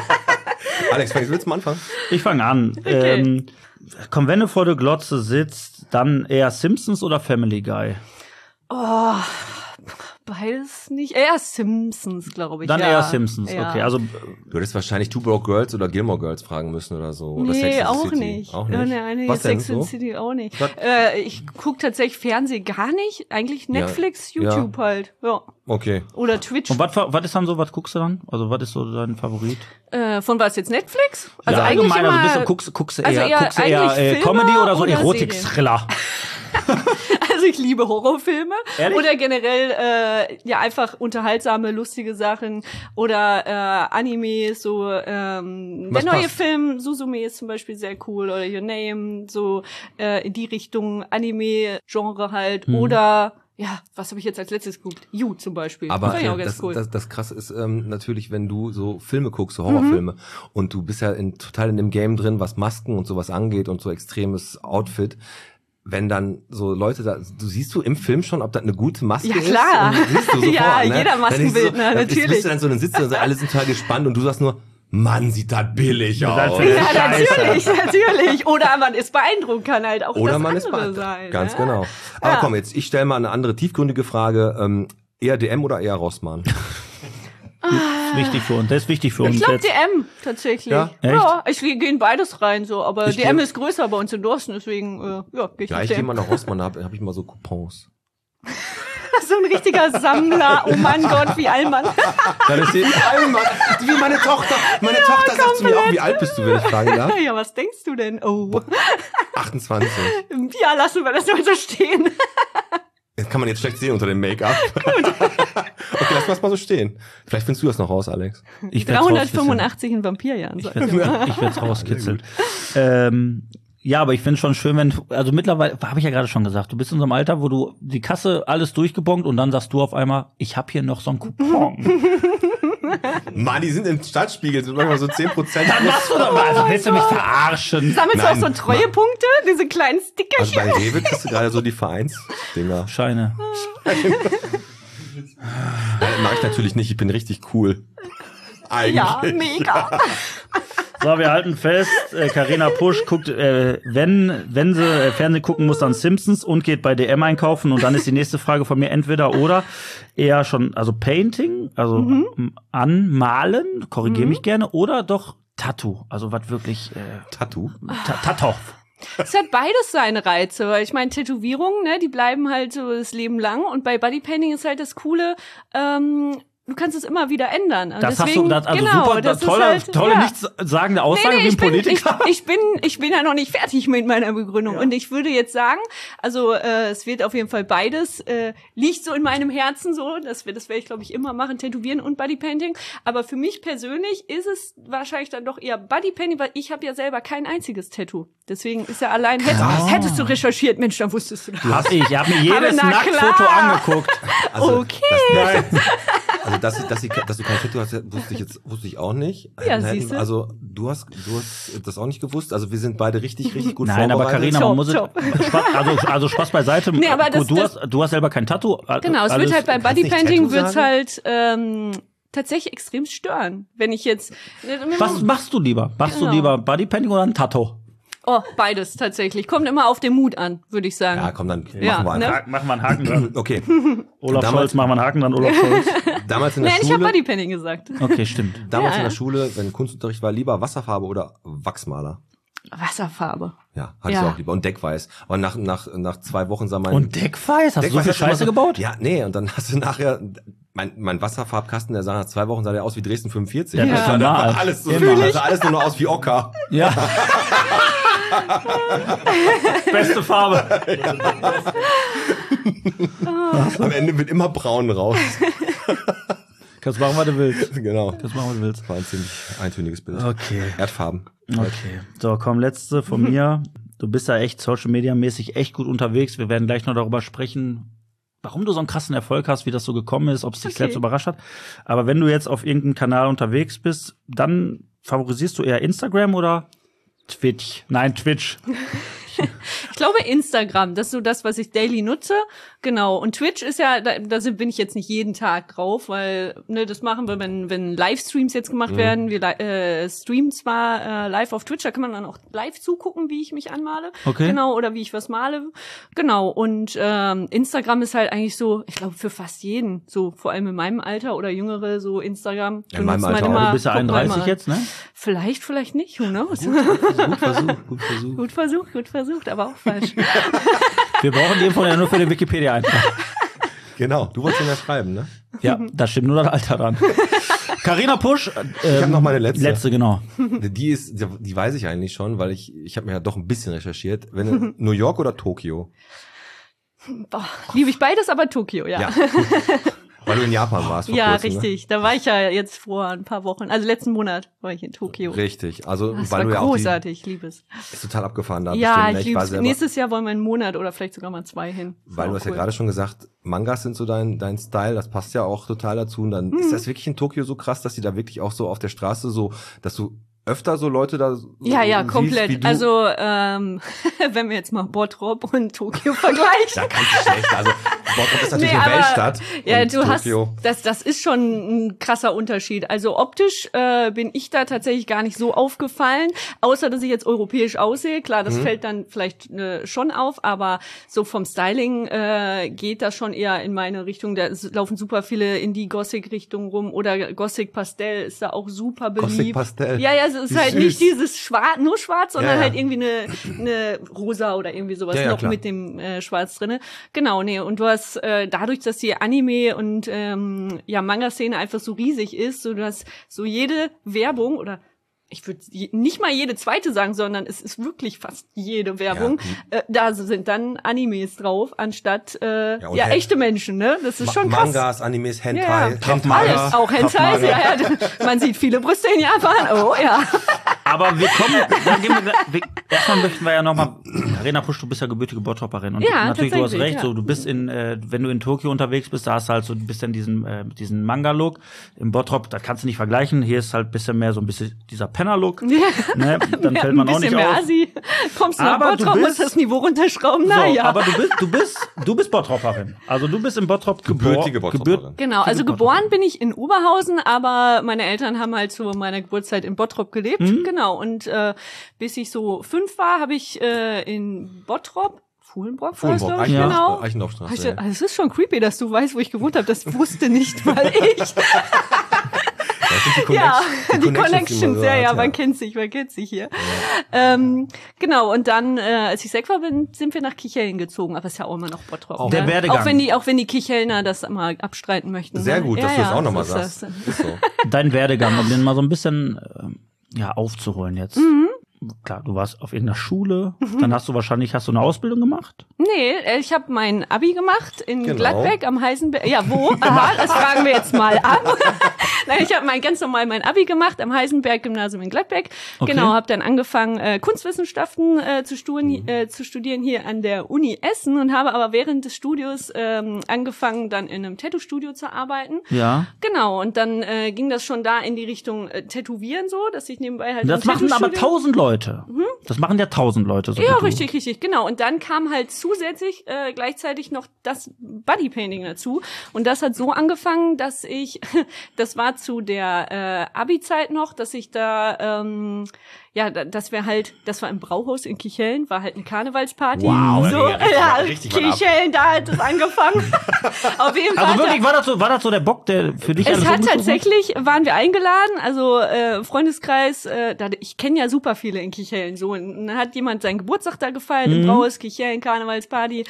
Alex, fängst du jetzt mal anfangen? Ich fange an. Ähm, komm, wenn du vor der Glotze sitzt, dann eher Simpsons oder Family Guy? Oh, beides nicht. Eher Simpsons, glaube ich. Dann ja. eher Simpsons, Ja. okay. Also Du hättest wahrscheinlich Two Broke Girls oder Gilmore Girls fragen müssen oder so. Oder Nee, Sex and the auch City. nicht. Auch Ja, nicht. nee, nee, Was denn Sex and so? the City auch nicht. Was? Äh, ich gucke tatsächlich Fernsehen gar nicht. Eigentlich Netflix, Ja. YouTube halt. Ja. Okay. Oder Twitch. und was was ist dann so, was guckst du dann? Also was ist so dein Favorit? Äh, von was jetzt Netflix? Also ja, eigentlich allgemein, immer, also bist du, guckst, guckst du also eher, eher guckst du eher eigentlich äh, Filme Comedy oder so oder Erotik-Thriller? also ich liebe Horrorfilme Ehrlich? oder generell äh, ja einfach unterhaltsame, lustige Sachen oder äh, Animes, so ähm, Was der neue passt? Film Suzume ist zum Beispiel sehr cool oder Your Name, so äh, in die Richtung Anime-Genre halt Mhm. oder ja, was habe ich jetzt als letztes geguckt? You zum Beispiel. Aber das, auch das, ganz cool. das, das Krasse ist ähm, natürlich, wenn du so Filme guckst, so Horrorfilme, mhm. und du bist ja in, total in dem Game drin, was Masken und sowas angeht und so extremes Outfit. Wenn dann so Leute da, du siehst du im Film schon, ob das eine gute Maske ist? Ja, klar. Und siehst du sofort, ja, ne? jeder Maskenbildner, so, natürlich. Bist du dann so, dann sitzt du und alle sind total gespannt und du sagst nur, Mann, sieht das billig aus. Ja, natürlich, natürlich. Oder man ist beeindruckt, kann halt auch Oder das man andere ist beeindruckt. sein. Ganz ja? genau. Aber ja. komm, jetzt, ich stelle mal eine andere tiefgründige Frage. Ähm, eher D M oder eher Rossmann? Das ist wichtig für uns. Das ist wichtig für uns. Ich glaube jetzt. D M tatsächlich. Ja? Ja, ich gehe in beides rein so, aber Ich D M geh- ist größer bei uns in Dorsten, deswegen äh, ja, gehe ich Ja, auf ich D gehe M. mal nach Rossmann, da habe hab ich mal so Coupons. So ein richtiger Sammler. Oh mein Gott, wie Allmann. Ja, das ist wie meine Tochter. Meine Tochter sagt zu mir auch, wie alt bist du, wenn ich fragen darf? Ja, was denkst du denn? Oh. achtundzwanzig. Ja, lassen wir das mal so stehen. Das kann man jetzt schlecht sehen unter dem Make-up. Okay, lass mal so stehen. Vielleicht findest du das noch raus, Alex. Ich werd's dreihundertfünfundachtzig in Vampirjahren. Ich sag werde ich mal. ich werd's rauskitzeln. Ähm, ja, aber ich finde schon schön, wenn, also mittlerweile, habe ich ja gerade schon gesagt, du bist in so einem Alter, wo du die Kasse alles durchgebongt und dann sagst du auf einmal, ich habe hier noch so einen Coupon. Mann, die sind im Stadtspiegel, sind manchmal so zehn Prozent. Dann machst du doch mal, also willst du mich verarschen? Sammelst du Nein, auch so Treuepunkte? Diese kleinen Also Stickerchen? bei Rewe kriegst du gerade so die Vereinsdinger. Scheine. Nein, mach ich natürlich nicht, ich bin richtig cool. Eigentlich. Ja, mega. So, wir halten fest, äh, Carina Pusch guckt, äh, wenn wenn sie äh, Fernsehen gucken muss, dann Simpsons und geht bei D M einkaufen. Und dann ist die nächste Frage von mir entweder oder eher schon, also Painting, also mhm. anmalen, korrigiere Mhm. mich gerne, oder doch Tattoo, also was wirklich äh, Tattoo. Ta Tattoo. Es hat beides seine Reize, weil ich meine, Tätowierungen, ne, die bleiben halt so das Leben lang. Und bei Bodypainting ist halt das Coole, ähm, du kannst es immer wieder ändern. Und Das deswegen, hast du, das, also genau, super, das tolle, ist halt, tolle ja. nichtssagende Aussage Nee, nee, wie ich ein bin, Politiker. ich, ich bin, ich bin ja noch nicht fertig mit meiner Begründung. Ja. Und ich würde jetzt sagen, also äh, es wird auf jeden Fall beides, äh, liegt so in meinem Herzen so, das, wir- das werde ich, glaube ich, immer machen, Tätowieren und Bodypainting. Aber für mich persönlich ist es wahrscheinlich dann doch eher Bodypainting, weil ich habe ja selber kein einziges Tattoo. Deswegen ist ja allein, hättest, hättest du recherchiert, Mensch, dann wusstest du das. Hab ich, ich habe mir jedes Aber na Nacktfoto klar. angeguckt. Also, Okay. Das, also, dass, ich- dass, ich, dass du kein Tattoo hast, wusste ich jetzt, wusste ich auch nicht. Ja, Hätten- siehste. Also, du hast, du hast das auch nicht gewusst. Also, wir sind beide richtig, richtig gut Nein, aber vorbereitet. Carina, man muss es, Top, Spaß, also, also Spaß beiseite. Nee, aber das- Gut, du, das- hast, du hast selber kein Tattoo. Genau, es Alles- wird halt bei kannst nicht Bodypainting Tattoo wird's sagen? halt ähm, tatsächlich extrem stören. Wenn ich jetzt Was machst du lieber? Machst Genau. du lieber Bodypainting oder ein Tattoo? Oh, beides tatsächlich. Kommt immer auf den Mut an, würde ich sagen. Ja, komm, dann Ja, machen wir ne? einfach. Machen wir einen Haken dran. Okay. Olaf Damals- Scholz, machen wir einen Haken dran, Olaf Scholz. Damals in der Nein, ich habe Schule, Bodypainting gesagt. Okay, stimmt. damals Ja, in der ja. Schule, wenn Kunstunterricht war, lieber Wasserfarbe oder Wachsmaler. Wasserfarbe. Ja, hatte Ja. ich auch lieber. Und Deckweiß. Aber nach, nach, nach zwei Wochen sah mein... Und Deckweiß? Hast du so Deckweiß viel hat immer Scheiße so- gebaut? Ja, nee, und dann hast du nachher, mein, mein Wasserfarbkasten, der sah nach zwei Wochen, sah der aus wie Dresden fünfundvierzig. Ja, das das ist sah normal. einfach alles, so, Immer. das sah alles nur noch aus wie Ocker. Ja. Beste Farbe. Am Ende wird immer braun raus. Kannst machen, was du willst. Genau. Kannst machen, was du willst. Das war ein ziemlich eintöniges Bild. Okay. Erdfarben. Okay. So, komm, letzte von mir. Du bist ja echt Social Media mäßig echt gut unterwegs. Wir werden gleich noch darüber sprechen, warum du so einen krassen Erfolg hast, wie das so gekommen ist, ob es dich Okay. selbst überrascht hat. Aber wenn du jetzt auf irgendeinem Kanal unterwegs bist, dann favorisierst du eher Instagram oder Twitch? Nein, Twitch. Ich glaube Instagram, das ist so das, was ich daily nutze. Genau. Und Twitch ist ja, da, da sind- bin ich jetzt nicht jeden Tag drauf, weil ne, das machen wir, wenn wenn Livestreams jetzt gemacht Mhm. werden. Wir li- äh, streamen zwar äh, live auf Twitch, da kann man dann auch live zugucken, wie ich mich anmale. Okay. Genau, oder wie ich was male. Genau. Und ähm, Instagram ist halt eigentlich so, ich glaube für fast jeden, so vor allem in meinem Alter oder Jüngere, so Instagram. Ja, in meinem benutzt man Alter auch. immer, Du bist ja guckt man einunddreißig immer. jetzt, ne? Vielleicht, vielleicht nicht, who knows? Gut versucht, gut versucht. Gut versucht, gut versucht, aber auch falsch. Wir brauchen die Info ja nur für den Wikipedia-Eintrag. Genau, du wolltest ihn ja schreiben, ne? Ja, da stimmt nur das Alter dran. Carina Pusch. Ähm, Ich hab noch meine letzte. Letzte, genau. Die ist, die- die weiß ich eigentlich schon, weil ich, ich habe mir ja doch ein bisschen recherchiert. Wenn New York oder Tokio? Boah, liebe ich beides, aber Tokio, ja. Ja. Gut. Weil du in Japan warst vor Ja, kurzem, richtig. Da war ich ja jetzt vor ein paar Wochen, also letzten Monat war ich in Tokio. Ne? Richtig. Also, Das weil war du ja auch großartig, ich liebe es. die, ist total abgefahren da Ja, bestimmt. ich ne? liebe war es. selber, Nächstes Jahr wollen wir einen Monat oder vielleicht sogar mal zwei hin. weil du Auch hast ja cool. gerade schon gesagt, Mangas sind so dein, dein Style, das passt ja auch total dazu. Und dann Mhm. ist das wirklich in Tokio so krass, dass die da wirklich auch so auf der Straße so, dass du öfter so Leute da so Ja, ja, siehst, wie komplett. du. Also, ähm, wenn wir jetzt mal Bottrop und Tokio vergleichen. Da kannst du schlecht. Also Bottrop ist natürlich Nee, eine aber- Weltstadt. Ja, und du hast, Tokio. das, das ist schon ein krasser Unterschied. Also optisch äh, bin ich da tatsächlich gar nicht so aufgefallen, außer dass ich jetzt europäisch aussehe. Klar, das Mhm. fällt dann vielleicht äh, schon auf, aber so vom Styling äh, geht das schon eher in meine Richtung. Da ist, laufen super viele in die Gothic-Richtung rum oder Gothic-Pastell ist da auch super beliebt. Gothic-Pastell. Ja, ja, es ist Wie halt süß. nicht dieses Schwarz, nur schwarz, sondern Ja, ja. halt irgendwie eine, eine rosa oder irgendwie sowas Ja, ja, noch klar. mit dem äh, Schwarz drinne. Genau, nee, und du hast äh, dadurch, dass die Anime und ähm, ja Manga-Szene einfach so riesig ist, so du hast so jede Werbung oder ich würde nicht mal jede zweite sagen, sondern es ist wirklich fast jede Werbung. Ja. Äh, da sind dann Animes drauf, anstatt äh, Ja, ja, und Hen- echte Menschen, ne? Das ist schon krass. Mangas, Animes, Ja, Hentai. ja. Krav Hentai. Maga. Alles, auch Hentai, ja, ja. Man sieht viele Brüste in Japan. Oh ja. Aber wir kommen, dann gehen wir, gleich- wir erstmal möchten wir ja nochmal, Arena Pusch, du bist ja gebürtige Bottropperin. Und Ja, natürlich, du hast tatsächlich, recht, ja. so, du bist in, äh, wenn du in Tokio unterwegs bist, da hast du halt so ein bisschen diesen, äh, diesen Manga-Look. Im Bottrop, da kannst du nicht vergleichen. Hier ist halt ein bisschen mehr so ein bisschen dieser Penner-Look. Ne? Dann Ja, fällt man ein auch nicht bisschen mehr auf. Assi. Kommst du nach Aber du Bottrop, bist- musst das Niveau runterschrauben. So, Naja. aber du bist, du bist, du bist Bottropperin. Also du bist in Bottrop geboren. Gebürtige Bottroperin. Genau, also geboren bin ich in Oberhausen, aber meine Eltern haben halt zu meiner Geburtszeit in Bottrop gelebt. Mhm. Genau, und äh, bis ich so fünf war, habe ich äh, in Bottrop, Fuhlenbrock, war das, Fuhlenbrock, glaub ich, Ja. genau. Eichendorffstraße. Ich, also es ist schon creepy, dass du weißt, wo ich gewohnt habe. Das wusste nicht mal ich. Das sind die Ja, Connection- die die man Connections, so ja, hat, ja, man kennt sich, man kennt sich hier. Ähm, genau, und dann, äh, als ich sechs war, bin, sind wir nach Kichellen gezogen, aber ist ja auch immer noch Bottrop. Auch. ne? Der Werdegang. Auch wenn die, auch wenn die Kichelner das mal abstreiten möchten. Sehr ne? gut, ja, dass du das ja, auch nochmal so ist sagst. das. Ist so. Dein Werdegang, um den mal so ein bisschen ähm, ja, aufzuholen jetzt. Mhm. Klar, du warst auf irgendeiner Schule, dann hast du wahrscheinlich, hast du eine Ausbildung gemacht? Nee, äh, ich habe mein Abi gemacht in Genau. Gladbeck am Heisenberg. Ja, wo? Aha, das fragen wir jetzt mal ab. Nein, ich habe mein ganz normal mein Abi gemacht am Heisenberg-Gymnasium in Gladbeck. Okay. Genau, habe dann angefangen äh, Kunstwissenschaften äh, zu, studieren, Mhm. äh, zu studieren hier an der Uni Essen und habe aber während des Studios ähm, angefangen, dann in einem Tattoo-Studio zu arbeiten. Ja. Genau, und dann äh, ging das schon da in die Richtung äh, Tätowieren so, dass ich nebenbei halt Das im machen aber Tattoo-Studio- tausend Leute. Das machen ja tausend Leute so. Ja, wie du. richtig, richtig, genau. Und dann kam halt zusätzlich äh, gleichzeitig noch das Bodypainting dazu. Und das hat so angefangen, dass ich, das war zu der äh, Abi-Zeit noch, dass ich da, ähm, ja, da- dass wir halt, das war im Brauhaus in Kichellen, war halt eine Karnevalsparty. Wow, so, da ging ja richtig- ja, richtig was ab. Kichellen, da hat es angefangen. Auf jeden Fall. Also hat wirklich, er- war das so, war das so der Bock, der für dich es alles hat umgezogen tatsächlich, waren wir eingeladen, also äh, Freundeskreis, äh, da, ich kenne ja super viele in Kichellen, so, und dann hat jemand seinen Geburtstag da gefeiert, Mhm. im Brauhaus, Kichellen, Karnevalsparty.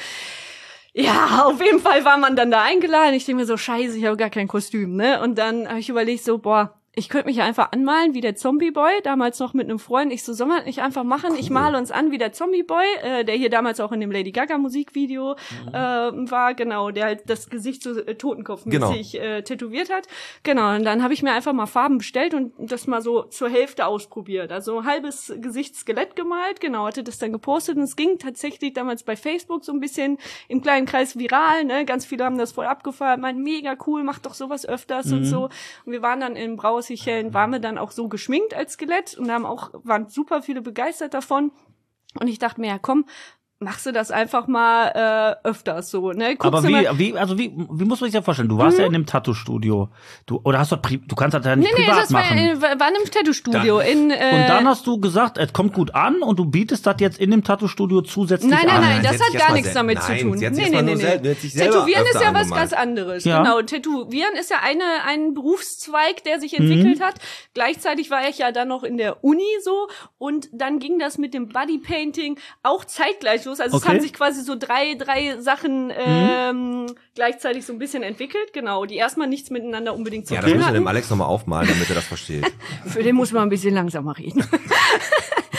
Ja, auf jeden Fall war man dann da eingeladen. Ich denke mir so, scheiße, ich habe gar kein Kostüm, ne? Und dann habe ich überlegt so, boah, ich könnte mich ja einfach anmalen wie der Zombie-Boy, damals noch mit einem Freund. Ich so, soll man nicht einfach machen? Ich male uns an wie der Zombie-Boy, äh, der hier damals auch in dem Lady Gaga-Musikvideo äh, war, genau, der halt das Gesicht so äh, totenkopfmäßig äh, tätowiert hat. Genau, und dann habe ich mir einfach mal Farben bestellt und das mal so zur Hälfte ausprobiert. Also ein halbes Gesicht Skelett gemalt, genau, hatte das dann gepostet und es ging tatsächlich damals bei Facebook so ein bisschen im kleinen Kreis viral, ne? Ganz viele haben das voll abgefeiert, meinten, mega cool, mach doch sowas öfters und so. Und wir waren dann im Brauhaus Kichellen, waren wir dann auch so geschminkt als Skelett und haben auch, waren super viele begeistert davon. Und ich dachte mir, ja komm, machst du das einfach mal äh, öfters so, ne? Guckst Aber du wie, mal, wie, also wie, wie muss man sich das vorstellen? Du warst ja in dem Tattoo-Studio. Du, oder hast du, pri- du kannst das ja nicht nee, nee, privat das war, machen. in, war in einem Tattoo-Studio in, äh, Und dann hast du gesagt, es kommt gut an und du bietest das jetzt in dem Tattoo-Studio zusätzlich Nein, nein, an. nein, Nein, das sie hat hat sich gar erst nichts mal damit sel- zu Nein, tun. sie hat sich Nee, erst nee, mal nee, nur nee. sel- sie hat sich selber Tätowieren ist öfter ja was angemalt. ganz anderes. Ja. Genau, Tätowieren ist ja eine ein Berufszweig, der sich entwickelt hat. Gleichzeitig war ich ja dann noch in der Uni so und dann ging das mit dem Bodypainting auch zeitgleich los. Also es Okay. haben sich quasi so drei drei Sachen ähm, gleichzeitig so ein bisschen entwickelt. Genau, die erstmal nichts miteinander unbedingt zu Ja, das tun müssen wir dem hatten. Alex nochmal aufmalen, damit er das versteht. Für den muss man ein bisschen langsamer reden.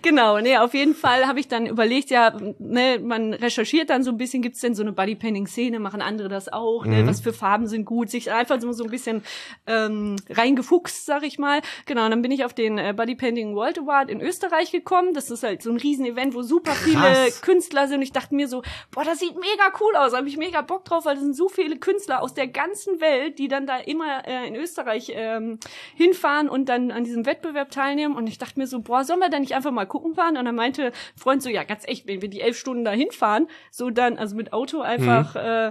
Genau, nee, auf jeden Fall habe ich dann überlegt, ja, ne, man recherchiert dann so ein bisschen, gibt's denn so eine Bodypainting-Szene, machen andere das auch, ne, Mhm. was für Farben sind gut, sich einfach so, so ein bisschen ähm, reingefuchst, sag ich mal. Genau, und dann bin ich auf den äh, Bodypainting World Award in Österreich gekommen. Das ist halt so ein Riesen-Event, wo super viele Krass. Künstler sind. Und ich dachte mir so, boah, das sieht mega cool aus, da habe ich mega Bock drauf, weil es sind so viele Künstler aus der ganzen Welt, die dann da immer äh, in Österreich ähm, hinfahren und dann an diesem Wettbewerb teilnehmen. Und ich dachte mir so, boah, sollen wir da nicht einfach mal gucken fahren? Und dann meinte ein Freund so, ja, ganz echt, wenn wir die elf Stunden da hinfahren, so dann, also mit Auto einfach Mhm. äh,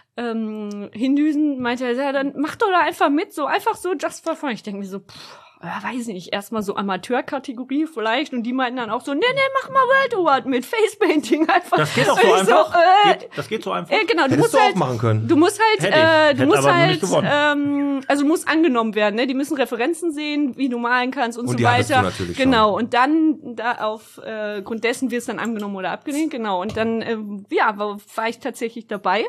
ähm, hindüsen, meinte er, ja, dann mach doch da einfach mit, so einfach so just for fun. Ich denke mir so, pff, ja, weiß nicht, erstmal so Amateurkategorie vielleicht, und die meinten dann auch so, nee, nee, mach mal World Award mit Facepainting einfach. Das geht auch Und so ich einfach. So, äh, geht, das geht so einfach. äh, genau, du Hättest musst du auch halt, machen können. du musst halt, Hätte ich. äh, du Hätte musst aber nur halt, nicht gewonnen. ähm, also musst angenommen werden, ne? Die müssen Referenzen sehen, wie du malen kannst und, Und so die hattest weiter. du natürlich Genau. schon. Und dann da auf äh, Grund dessen wird es dann angenommen oder abgelehnt. Genau. Und dann, äh, ja, war, war ich tatsächlich dabei.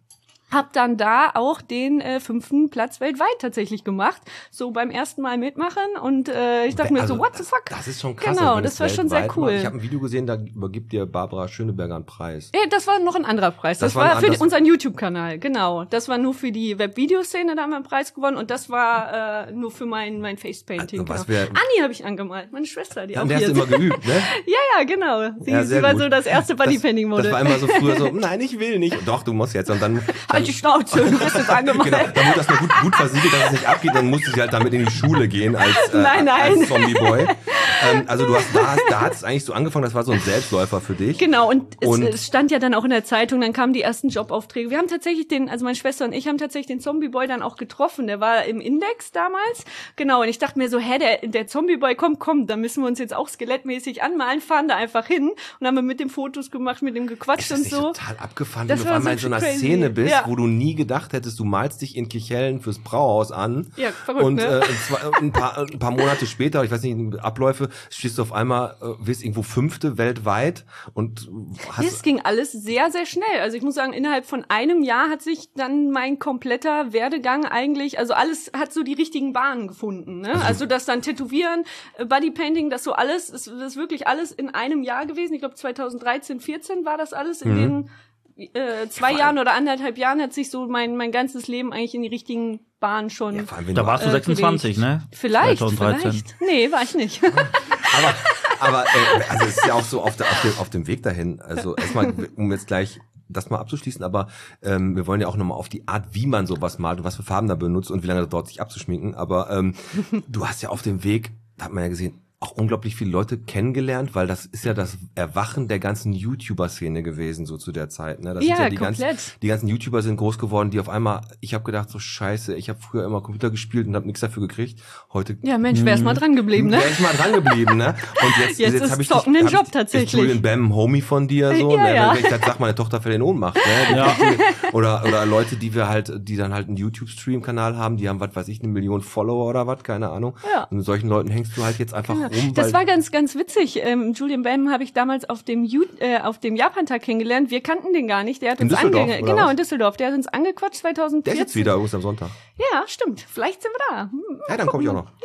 Hab dann da auch den äh, fünften Platz weltweit tatsächlich gemacht, so beim ersten Mal mitmachen, und äh, ich dachte mir Also, so, what the fuck? Das ist schon krass. Genau, wenn das es war schon sehr weltweit cool. macht. Ich habe ein Video gesehen, da übergibt dir Barbara Schöneberger einen Preis. Ja, das war noch ein anderer Preis. Das, Das war ein war für anderes- unseren YouTube-Kanal, genau. Das war nur für die Webvideoszene, da haben wir einen Preis gewonnen, und das war äh, nur für mein mein Facepainting. Also, was genau. wir- Anni habe ich angemalt, meine Schwester, die Ja, auch und der hast hier du immer ist. geübt, ne? Ja, ja, genau. Sie, Ja, sie sehr war gut. so das erste Das, Bodypainting-Model. das war immer so früher so, nein, ich will nicht. Doch, du musst jetzt. Und dann, Halt die Schnauze, du hast es angemalt. genau, dann wurde das nur gut, gut versiegelt, dass es nicht abgeht. Dann musste sie halt damit in die Schule gehen als, äh, Nein, nein. als Zombie-Boy. Ähm, also du hast da, da hat es eigentlich so angefangen, das war so ein Selbstläufer für dich. Genau, und, Und- es, es stand ja dann auch in der Zeitung, dann kamen die ersten Jobaufträge. Wir haben tatsächlich den, also meine Schwester und ich haben tatsächlich den Zombie-Boy dann auch getroffen. Der war im Index damals. Genau, und ich dachte mir so, hä, der, der Zombie-Boy, komm, komm, da müssen wir uns jetzt auch skelettmäßig anmalen, fahren da einfach hin. Und haben wir mit dem Fotos gemacht, mit dem gequatscht Ist das und nicht so. total abgefahren, Das wenn du auf war einmal in so so einer crazy. Szene bist, Ja. wo du nie gedacht hättest, du malst dich in Kichellen fürs Brauhaus an. Ja, verrückt, Und ne? äh, zwei, ein, paar, ein paar Monate später, ich weiß nicht, Abläufe, stehst du auf einmal, äh, wirst irgendwo Fünfte weltweit und hast... Das ging alles sehr, sehr schnell. Also ich muss sagen, innerhalb von einem Jahr hat sich dann mein kompletter Werdegang eigentlich, also alles hat so die richtigen Bahnen gefunden. Ne? Also das dann Tätowieren, äh, Bodypainting, das so alles, das ist wirklich alles in einem Jahr gewesen. Ich glaube zweitausenddreizehn, vierzehn war das alles. In Mhm. den äh, zwei Vor Jahren oder anderthalb Jahren hat sich so mein mein ganzes Leben eigentlich in die richtigen Bahnen schon... Ja, vor allem, wenn Da du, warst du Äh, sechsundzwanzig, ne? Vielleicht, zweitausenddreizehn. vielleicht. Nee, war ich nicht. aber aber äh, also es ist ja auch so auf, der, auf, dem, auf dem Weg dahin. Also erstmal, um jetzt gleich das mal abzuschließen, aber ähm, wir wollen ja auch nochmal auf die Art, wie man sowas malt und was für Farben da benutzt und wie lange das dauert, sich abzuschminken. Aber ähm, du hast ja auf dem Weg, da hat man ja gesehen, auch unglaublich viele Leute kennengelernt, weil das ist ja das Erwachen der ganzen YouTuber-Szene gewesen, so zu der Zeit. Ne? Das Ja, sind ja die komplett. ganzen, die ganzen YouTuber sind groß geworden, die auf einmal, ich habe gedacht, so scheiße, ich habe früher immer Computer gespielt und habe nichts dafür gekriegt. Heute Ja, Mensch, wär's mal dran geblieben, ne? wäre ich mal dran geblieben, ne? Und jetzt, Jetzt ist hab ich Zocken dich, ein hab Job ich, tatsächlich. Ist Julian Bam ein Homie von dir so? Ja, ne? ja. Wenn ich dann sag, meine Tochter fällt in Ohnmacht, ne? Die Ja. kriegen- Oder, oder Leute, die wir halt, die dann halt einen YouTube-Stream-Kanal haben, die haben, was weiß ich, eine Million Follower oder was, keine Ahnung. Ja. Und mit solchen Leuten hängst du halt jetzt einfach Genau. rum, Das weil war ganz, ganz witzig. Ähm, Julian Bam habe ich damals auf dem Ju äh, auf dem Japan-Tag kennengelernt. Wir kannten den gar nicht. Der hat In uns Düsseldorf, ange oder genau was? in Düsseldorf. Der hat uns angequatscht der zweitausendvierzehn. ist jetzt wieder übrigens am Sonntag. Ja, stimmt. Vielleicht sind wir da. Hm. Ja, dann komme ich auch noch.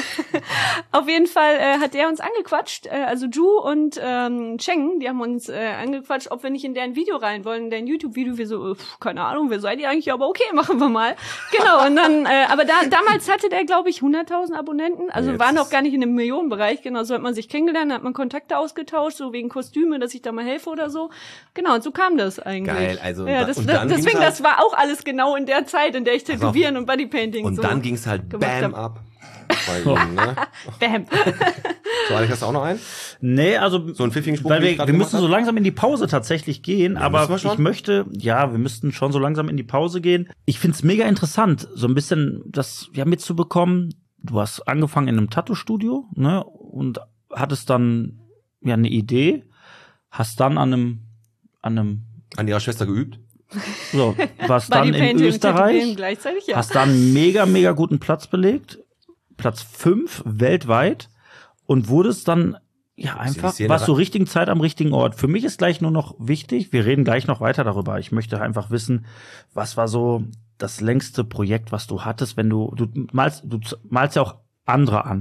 Auf jeden Fall äh, hat der uns angequatscht. Äh, also Ju und ähm, Cheng, die haben uns äh, angequatscht, ob wir nicht in deren Video rein wollen, in deren YouTube-Video. Wir so, äh, pf, keine Ahnung, wer seid ihr eigentlich? Aber okay, machen wir mal. Genau. Und dann, äh, aber da damals hatte der, glaube ich, hunderttausend Abonnenten. Also Jetzt war noch ist- gar nicht in dem Millionenbereich. Genau, so hat man sich kennengelernt, hat man Kontakte ausgetauscht, so wegen Kostüme, dass ich da mal helfe oder so. Genau, und so kam das eigentlich. Geil, also ja, da- das, und das, dann deswegen, ging's halt- das war auch alles genau in der Zeit, in der ich auf. Tätowieren und Bodypainting Und so dann ging's halt gemacht bam hab. ab. Bei ihm, ne? Bam. So, Alex, hast du auch noch einen? Nee, also So einen pfiffigen Spruch, weil wie ich wir, grad wir gemacht müssen so hab? langsam in die Pause tatsächlich gehen, aber müssen wir schon? ich möchte, ja, wir müssten schon so langsam in die Pause gehen. Ich find's mega interessant, so ein bisschen das ja mitzubekommen. Du hast angefangen in einem Tattoo-Studio, ne, und hattest dann ja eine Idee, hast dann an einem an einem An ihrer Schwester geübt? so, warst dann in Bodypainting und Tätowieren Österreich, gleichzeitig, ja. hast dann mega mega guten Platz belegt, Platz fünf weltweit und wurdest dann ja einfach, Szene warst zur rein- richtigen Zeit am richtigen Ort. Für mich ist gleich nur noch wichtig, wir reden gleich noch weiter darüber. Ich möchte einfach wissen, was war so das längste Projekt, was du hattest, wenn du, du malst, du malst ja auch andere an.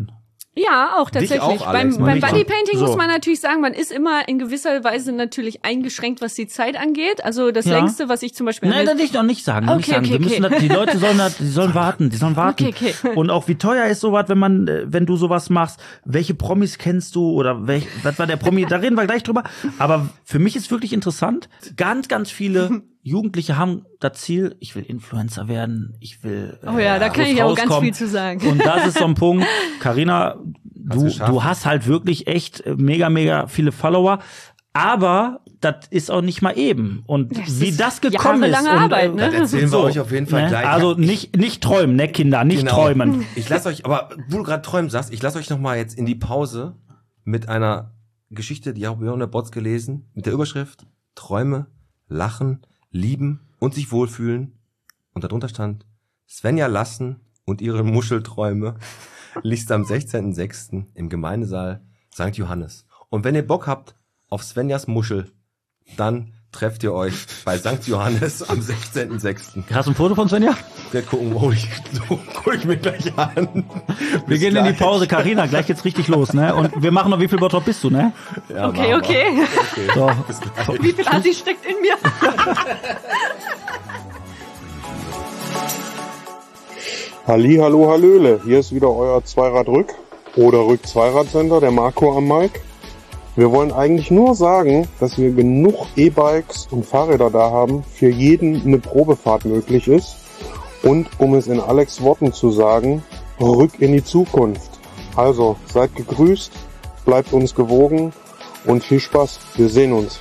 Ja, auch tatsächlich. auch, Alex, beim mal beim nicht. Bodypainting So. muss man natürlich sagen, man ist immer in gewisser Weise natürlich eingeschränkt, was die Zeit angeht. Also das Ja. längste, was ich zum Beispiel... Nein, das nicht, noch nicht sagen. Noch nicht Okay, sagen. okay, Wir müssen okay. das, die Leute sollen das, die sollen warten, die sollen warten. Okay, okay. Und auch wie teuer ist sowas, wenn man, äh, wenn du sowas machst? Welche Promis kennst du oder welch, was war der Promi? Da reden wir gleich drüber. Aber für mich ist wirklich interessant. Ganz, ganz viele Jugendliche haben das Ziel, ich will Influencer werden, ich will. Oh ja, äh, da kann groß ich auch ganz rauskommen. viel zu sagen. Und das ist so ein Punkt. Carina, du, geschafft. du hast halt wirklich echt mega, mega viele Follower. Aber das ist auch nicht mal eben. Und Das wie ist das gekommen ist. jahrelange Und, Arbeit, ne? Das erzählen wir so, euch auf jeden Fall ne? gleich. Also Ich- nicht, nicht träumen, ne, Kinder, nicht Genau. träumen. Ich lasse euch, aber wo du gerade träumen sagst, ich lasse euch noch mal jetzt in die Pause mit einer Geschichte, die habe ich auch in der Bots gelesen, mit der Überschrift Träume, Lachen, Lieben und sich wohlfühlen. Und darunter stand Svenja Lassen und ihre Muschelträume liest am sechzehnten sechsten im Gemeindesaal Sankt Johannes. Und wenn ihr Bock habt auf Svenjas Muschel, dann trefft ihr euch bei Sankt Johannes am sechzehnten sechsten Hast du ein Foto von Svenja? Wir gucken, oh, ich, so, guck ich mir gleich an. Wir Bis gehen in die gleich. Pause, Carina, gleich geht's richtig los, ne? Und wir machen noch, wie viel Bottrop bist du, ne? Ja, Okay, machen wir. okay. So. Bis gleich. Wie viel Assi steckt in mir? Halli, hallo, hallöle. Hier ist wieder euer Zweirad-Rück- oder Rück-Zweirad-Center, der Marco am Mic. Wir wollen eigentlich nur sagen, dass wir genug E-Bikes und Fahrräder da haben, für jeden eine Probefahrt möglich ist. Und um es in Alex' Worten zu sagen, rück in die Zukunft. Also, seid gegrüßt, bleibt uns gewogen und viel Spaß. Wir sehen uns.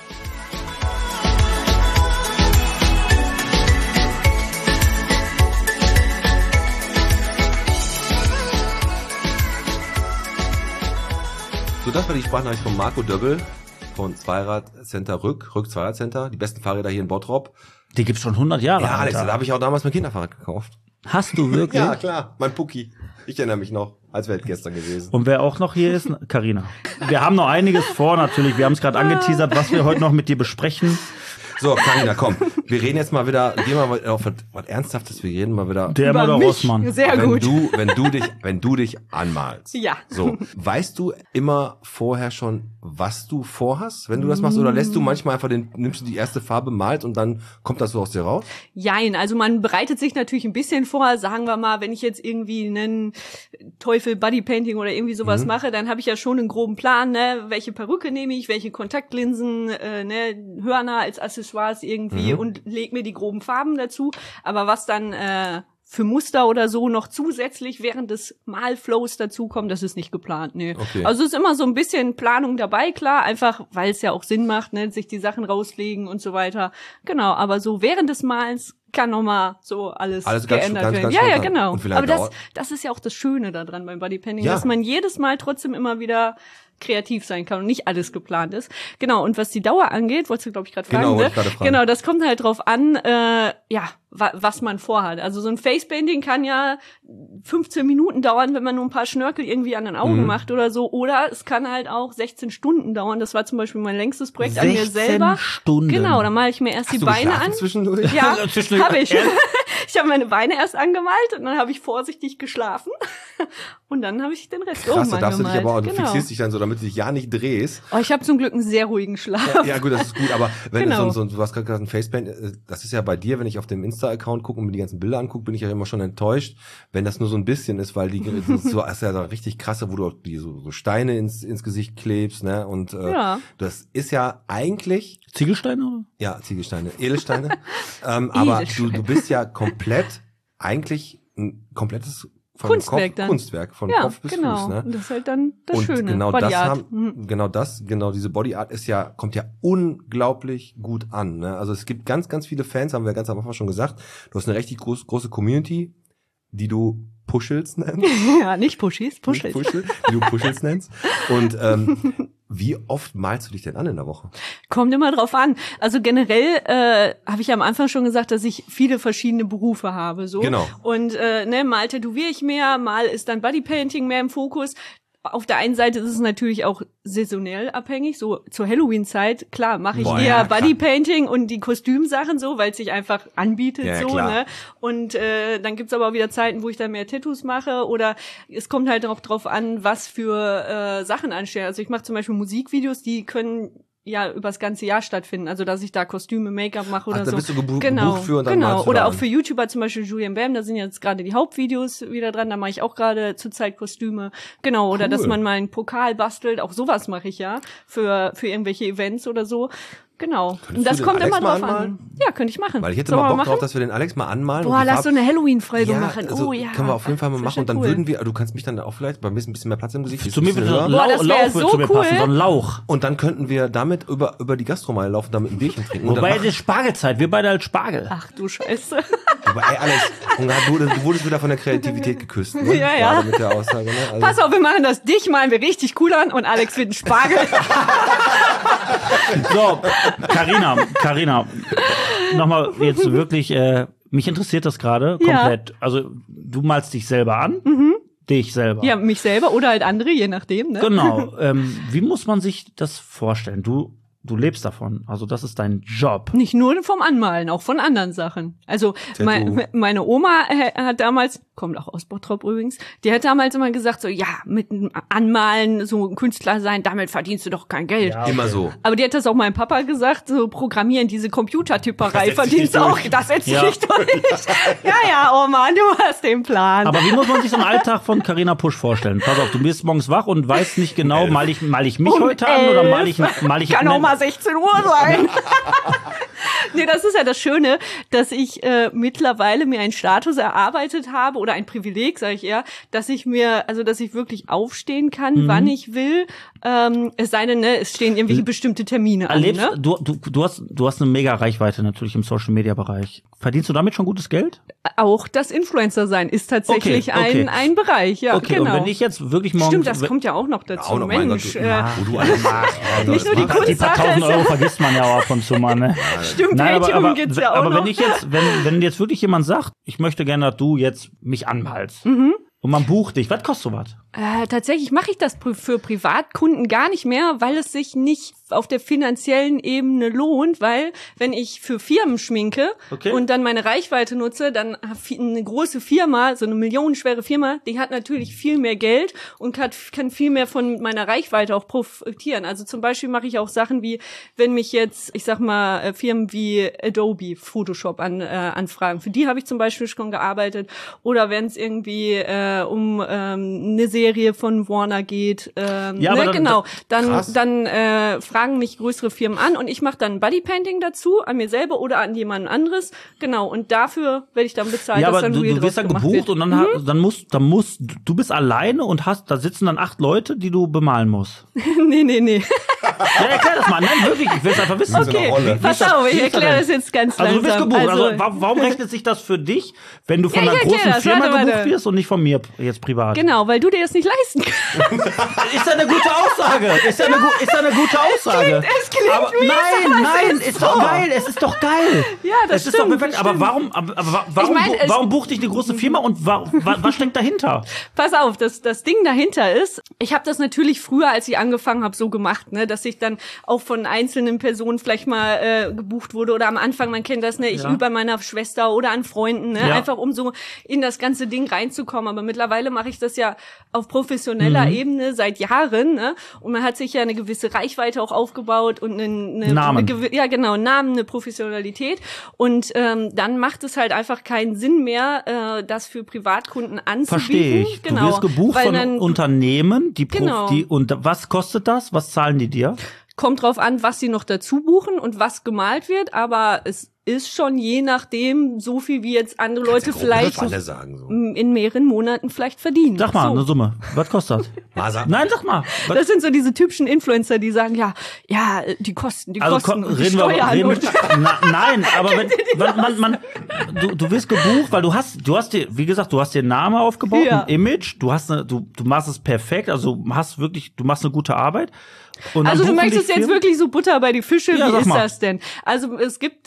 So, das war die Sprachnachricht von Marco Döbbel von Zweirad Center Rück, Rück Zweirad Center, die besten Fahrräder hier in Bottrop. Die gibt's schon hundert Jahre. Ja, Alex, Alter. da habe ich auch damals mein Kinderfahrrad gekauft. Hast du wirklich? Ja, klar, mein Pucki. Ich erinnere mich noch, als wäre es gestern gewesen. Und wer auch noch hier ist, Carina. Wir haben noch einiges vor, natürlich. Wir haben es gerade angeteasert, was wir heute noch mit dir besprechen. So, Carina, komm, wir reden jetzt mal wieder, gehen wir mal auf was, was Ernsthaftes, wir reden mal wieder. Der Über Emma mich. Rossmann. Sehr wenn gut. du, wenn du dich, wenn du dich anmalst. Ja. So, weißt du immer vorher schon, was du vorhast, wenn du das machst, oder lässt du manchmal einfach den, nimmst du die erste Farbe, malst und dann kommt das so aus dir raus? Jein, also man bereitet sich natürlich ein bisschen vor, sagen wir mal, wenn ich jetzt irgendwie einen Teufel Bodypainting oder irgendwie sowas Mhm. mache, dann habe ich ja schon einen groben Plan, ne, welche Perücke nehme ich, welche Kontaktlinsen, äh, ne, Hörner als Accessoires irgendwie Mhm. und leg mir die groben Farben dazu, aber was dann äh, für Muster oder so noch zusätzlich während des Malflows dazukommen, das ist nicht geplant, nee. Okay. Also es ist immer so ein bisschen Planung dabei, klar, einfach, weil es ja auch Sinn macht, ne, sich die Sachen rauslegen und so weiter. Genau, aber so während des Malens kann nochmal so alles, Alles ganz- geändert ganz- werden. ganz ja, ja, spontan. genau. Und wie lange Aber das, dauert- das ist ja auch das Schöne daran beim Bodypainting, Ja. dass man jedes Mal trotzdem immer wieder kreativ sein kann und nicht alles geplant ist. Genau, und was die Dauer angeht, wolltest du, glaube ich, gerade fragen, Genau, wollte ne? ich gerade fragen. Genau, das kommt halt drauf an, äh, ja, wa was man vorhat. Also so ein Facepainting kann ja fünfzehn Minuten dauern, wenn man nur ein paar Schnörkel irgendwie an den Augen Mhm. macht oder so. Oder es kann halt auch sechzehn Stunden dauern. Das war zum Beispiel mein längstes Projekt an mir sechzehn selber. Stunden. Genau, da male ich mir erst Hast die du Beine geschlafen an. zwischendurch? Ja, Zwischendurch- habe ich. Ich habe meine Beine erst angemalt und dann habe ich vorsichtig geschlafen und dann habe ich den Rest Krass, oben da darfst du dich angemalt. aber auch, du genau. fixierst dich dann so, damit du dich ja nicht drehst. Oh, ich habe zum Glück einen sehr ruhigen Schlaf. Ja gut, das ist gut, aber wenn Genau. du so, so, du hast gerade gesagt, ein Facepaint, äh, das ist ja bei dir, wenn ich auf dem Insta-Account gucke und mir die ganzen Bilder angucke, bin ich ja immer schon enttäuscht, wenn das nur so ein bisschen ist, weil die so, so ist ja so richtig krasse, wo du auch die so, so Steine ins, ins Gesicht klebst, ne? Und äh, Ja. das ist ja eigentlich, Ziegelsteine, oder? ja, Ziegelsteine, Edelsteine, ähm, aber du, Edelsteine. du bist ja komplett, eigentlich ein komplettes von Kunstwerk Kopf, dann. Kunstwerk, von Ja, Kopf bis genau. Fuß, ne? Und das ist halt dann das Und Schöne. genau Body das Art. haben, Mhm. genau das, genau diese Body Art ist ja, kommt ja unglaublich gut an, ne? Also es gibt ganz, ganz viele Fans, haben wir ganz am Anfang schon gesagt. Du hast eine richtig groß, große Community, die du Puschels nennst. Ja, nicht Pushis, Pushels. Nicht Puschel, die du Puschels nennst. Und ähm, wie oft malst du dich denn an in der Woche? Kommt immer drauf an. Also generell äh, habe ich am Anfang schon gesagt, dass ich viele verschiedene Berufe habe. So. Genau. Und äh, ne, mal tätowiere ich mehr, mal ist dann Bodypainting mehr im Fokus. auf der einen Seite ist es natürlich auch saisonell abhängig, so zur Halloween-Zeit, klar, mache ich Boah, eher ja, Bodypainting und die Kostümsachen so, weil es sich einfach anbietet, Ja, ja, so, klar. ne? Und äh, dann gibt's aber auch wieder Zeiten, wo ich dann mehr Tattoos mache oder es kommt halt auch drauf an, was für äh, Sachen anstehen. Also ich mache zum Beispiel Musikvideos, die können ja übers ganze Jahr stattfinden, also dass ich da Kostüme, Make-up mache oder Ach, da so. bist du gebu- genau, gebucht für und dann genau. malst du Oder da auch an. für YouTuber, zum Beispiel Julian Bam, da sind jetzt gerade die Hauptvideos wieder dran, da mache ich auch gerade zurzeit Kostüme. Genau, oder Cool. dass man mal einen Pokal bastelt, auch sowas mache ich ja für für irgendwelche Events oder so. Genau. Könntest Und das du den kommt Alex immer mal drauf anmalen? an. Ja, könnte ich machen. Weil ich hätte Sollen mal wir Bock machen? drauf, dass wir den Alex mal anmalen. Boah, und die lass so Farbe- eine Halloween-Folge ja, machen. also Oh ja. können wir auf jeden Fall mal Das machen. Und wär dann cool. würden wir, du kannst mich dann auch vielleicht bei ein bisschen, ein bisschen mehr Platz im Gesicht. Zu mir bisschen würde höher. ein Boah, Lauch, das wär Lauch würde so zu mir cool. passen, so ein Lauch. Und dann könnten wir damit über, über die Gastromeile laufen, damit ein Bierchen trinken. Und Wobei, dann es ist Spargelzeit, wir beide als Spargel. Ach du Scheiße. Aber ey, Alex, und da wurde- du wurdest wieder von der Kreativität geküsst. Ne? Ja, ja. Gerade mit der Aussage. Ne? Also, Pass auf, wir machen das. Dich malen wir richtig cool an und Alex wird ein Spargel. So, Carina, Carina, nochmal jetzt wirklich, äh, mich interessiert das gerade Ja. komplett. Also, du malst dich selber an, dich selber. Ja, mich selber oder halt andere, je nachdem, ne? Genau. Ähm, wie muss man sich das vorstellen? Du, du lebst davon. Also, das ist dein Job. Nicht nur vom Anmalen, auch von anderen Sachen. Also Tattoo. mein, meine Oma äh, hat damals, kommt auch aus Bottrop übrigens, die hat damals immer gesagt so, ja, mit dem Anmalen, so ein Künstler sein, damit verdienst du doch kein Geld. Ja. immer so. Aber die hat das auch meinem Papa gesagt, so programmieren, diese Computertyperei Das setzt sich verdienst du nicht auch, durch. das setzt Ja. sich nicht durch. Ja, ja, Oma, du hast den Plan. Aber wie muss man sich so einen Alltag von Carina Pusch vorstellen? Pass auf, du bist morgens wach und weißt nicht genau, mal ich, mal ich mich Um heute an oder mal ich, mal ich Kann auch mal sechzehn Uhr sein. Nee, das ist ja das Schöne, dass ich äh, mittlerweile mir einen Status erarbeitet habe oder ein Privileg, sage ich eher, dass ich mir, also dass ich wirklich aufstehen kann, Mhm. wann ich will. Ähm, es sei denn, ne, es stehen irgendwelche bestimmte Termine an. Erlebst, Ne? du, du, du, hast, du hast eine mega Reichweite natürlich im Social-Media-Bereich. Verdienst du damit schon gutes Geld? Auch das Influencer-Sein ist tatsächlich Okay, okay. ein, ein Bereich, ja, Okay, genau. und wenn ich jetzt wirklich morgens... Stimmt, das wenn- kommt ja auch noch dazu. Auch noch, mein Mensch, Gott, äh, du, wo du alles machst. Oh, nicht nur die das macht- Die paar Kunstsache tausend ist ja- Euro vergisst man ja auch ab und zu mal, ne? Stimmt, Nein, aber, Patreon aber, gibt's ja auch aber noch. wenn ich jetzt, wenn, wenn jetzt wirklich jemand sagt, ich möchte gerne, dass du jetzt mich anmalst. Mhm. Und man bucht dich, was kostet sowas? Äh, tatsächlich mache ich das pri- für Privatkunden gar nicht mehr, weil es sich nicht auf der finanziellen Ebene lohnt, weil wenn ich für Firmen schminke Okay. und dann meine Reichweite nutze, dann hat fi- eine große Firma, so eine millionenschwere Firma, die hat natürlich viel mehr Geld und kann, kann viel mehr von meiner Reichweite auch profitieren. Also zum Beispiel mache ich auch Sachen wie, wenn mich jetzt, ich sag mal, äh, Firmen wie Adobe Photoshop an, äh, anfragen, für die habe ich zum Beispiel schon gearbeitet, oder wenn es irgendwie äh, um ähm, eine Serie von Warner geht, ähm, Ja, aber ne, dann- genau, dann krass. dann äh, fragen mich größere Firmen an und ich mache dann Bodypainting dazu, an mir selber oder an jemand anderes, genau, und dafür werde ich dann bezahlt, Ja, dass aber dann du, Reel du wirst draus dann gemacht gebucht wird. und dann, ha- dann musst, dann musst, du bist alleine und hast, da sitzen dann acht Leute, die du bemalen musst. nee, nee, nee. Ja, erklär das mal. Nein, wirklich, ich will es einfach wissen. Okay, Rolle. pass Wie ist das- auf, wie ich ist das erkläre denn? das jetzt ganz Also du bist langsam. gebucht. Also, Also, wa- warum rechnet sich das für dich, wenn du von Ja, einer ich großen erklär das. Firma Warte, gebucht warte. wirst und nicht von mir jetzt privat? genau, weil du dir das nicht leisten kannst. Ist ja eine gute Aussage. Ist ja eine, gu- ist ja eine gute Aussage. es klingt aber mies, nein, aber nein, es ist ist doch geil. Es ist doch geil. Ja, das es ist doch stimmt, perfekt. das Aber stimmt. warum, aber, aber warum, Ich mein, bu- es- warum bucht dich eine große Firma und wa, wa, was steckt dahinter? Pass auf, das, das Ding dahinter ist, ich habe das natürlich früher, als ich angefangen habe, so gemacht, ne, dass ich dann auch von einzelnen Personen vielleicht mal äh, gebucht wurde oder am Anfang, man kennt das, ne, ich Ja. übe bei meiner Schwester oder an Freunden, ne, Ja. einfach um so in das ganze Ding reinzukommen. Aber mittlerweile mache ich das ja auf professioneller Mhm. Ebene seit Jahren, ne, und man hat sich ja eine gewisse Reichweite auch aufgebaut und eine, eine, Namen. eine gewi- ja genau, Namen, eine Professionalität und ähm, dann macht es halt einfach keinen Sinn mehr, äh, das für Privatkunden anzubieten. Verstehe ich. Genau, Du wirst gebucht weil von dann Unternehmen, die, Prof, Genau. die und was kostet das? Was zahlen die dir? kommt drauf an, was sie noch dazu buchen und was gemalt wird, aber es ist schon je nachdem so viel, wie jetzt andere Leute Kannst ja vielleicht grob eine Falle sagen, so. m- in mehreren Monaten vielleicht verdienen. Sag mal, so. eine Summe. Was kostet das? Masa. Nein, sag mal. Was? Das sind so diese typischen Influencer, die sagen, ja, ja, die Kosten, die Also Kosten ko- und die reden wir aber, Steuern. reden und wir, na, nein, aber wenn, wenn man, man, du, du wirst gebucht, weil du hast, du hast dir, wie gesagt, du hast dir einen Namen aufgebaut, Ja. ein Image, du hast eine, du, du machst es perfekt, also hast wirklich, du machst eine gute Arbeit. Und dann Also du buchen möchtest dich jetzt Firmen- wirklich so Butter bei die Fische, Ja, wie sag ist mal. das denn? Also es gibt, wenn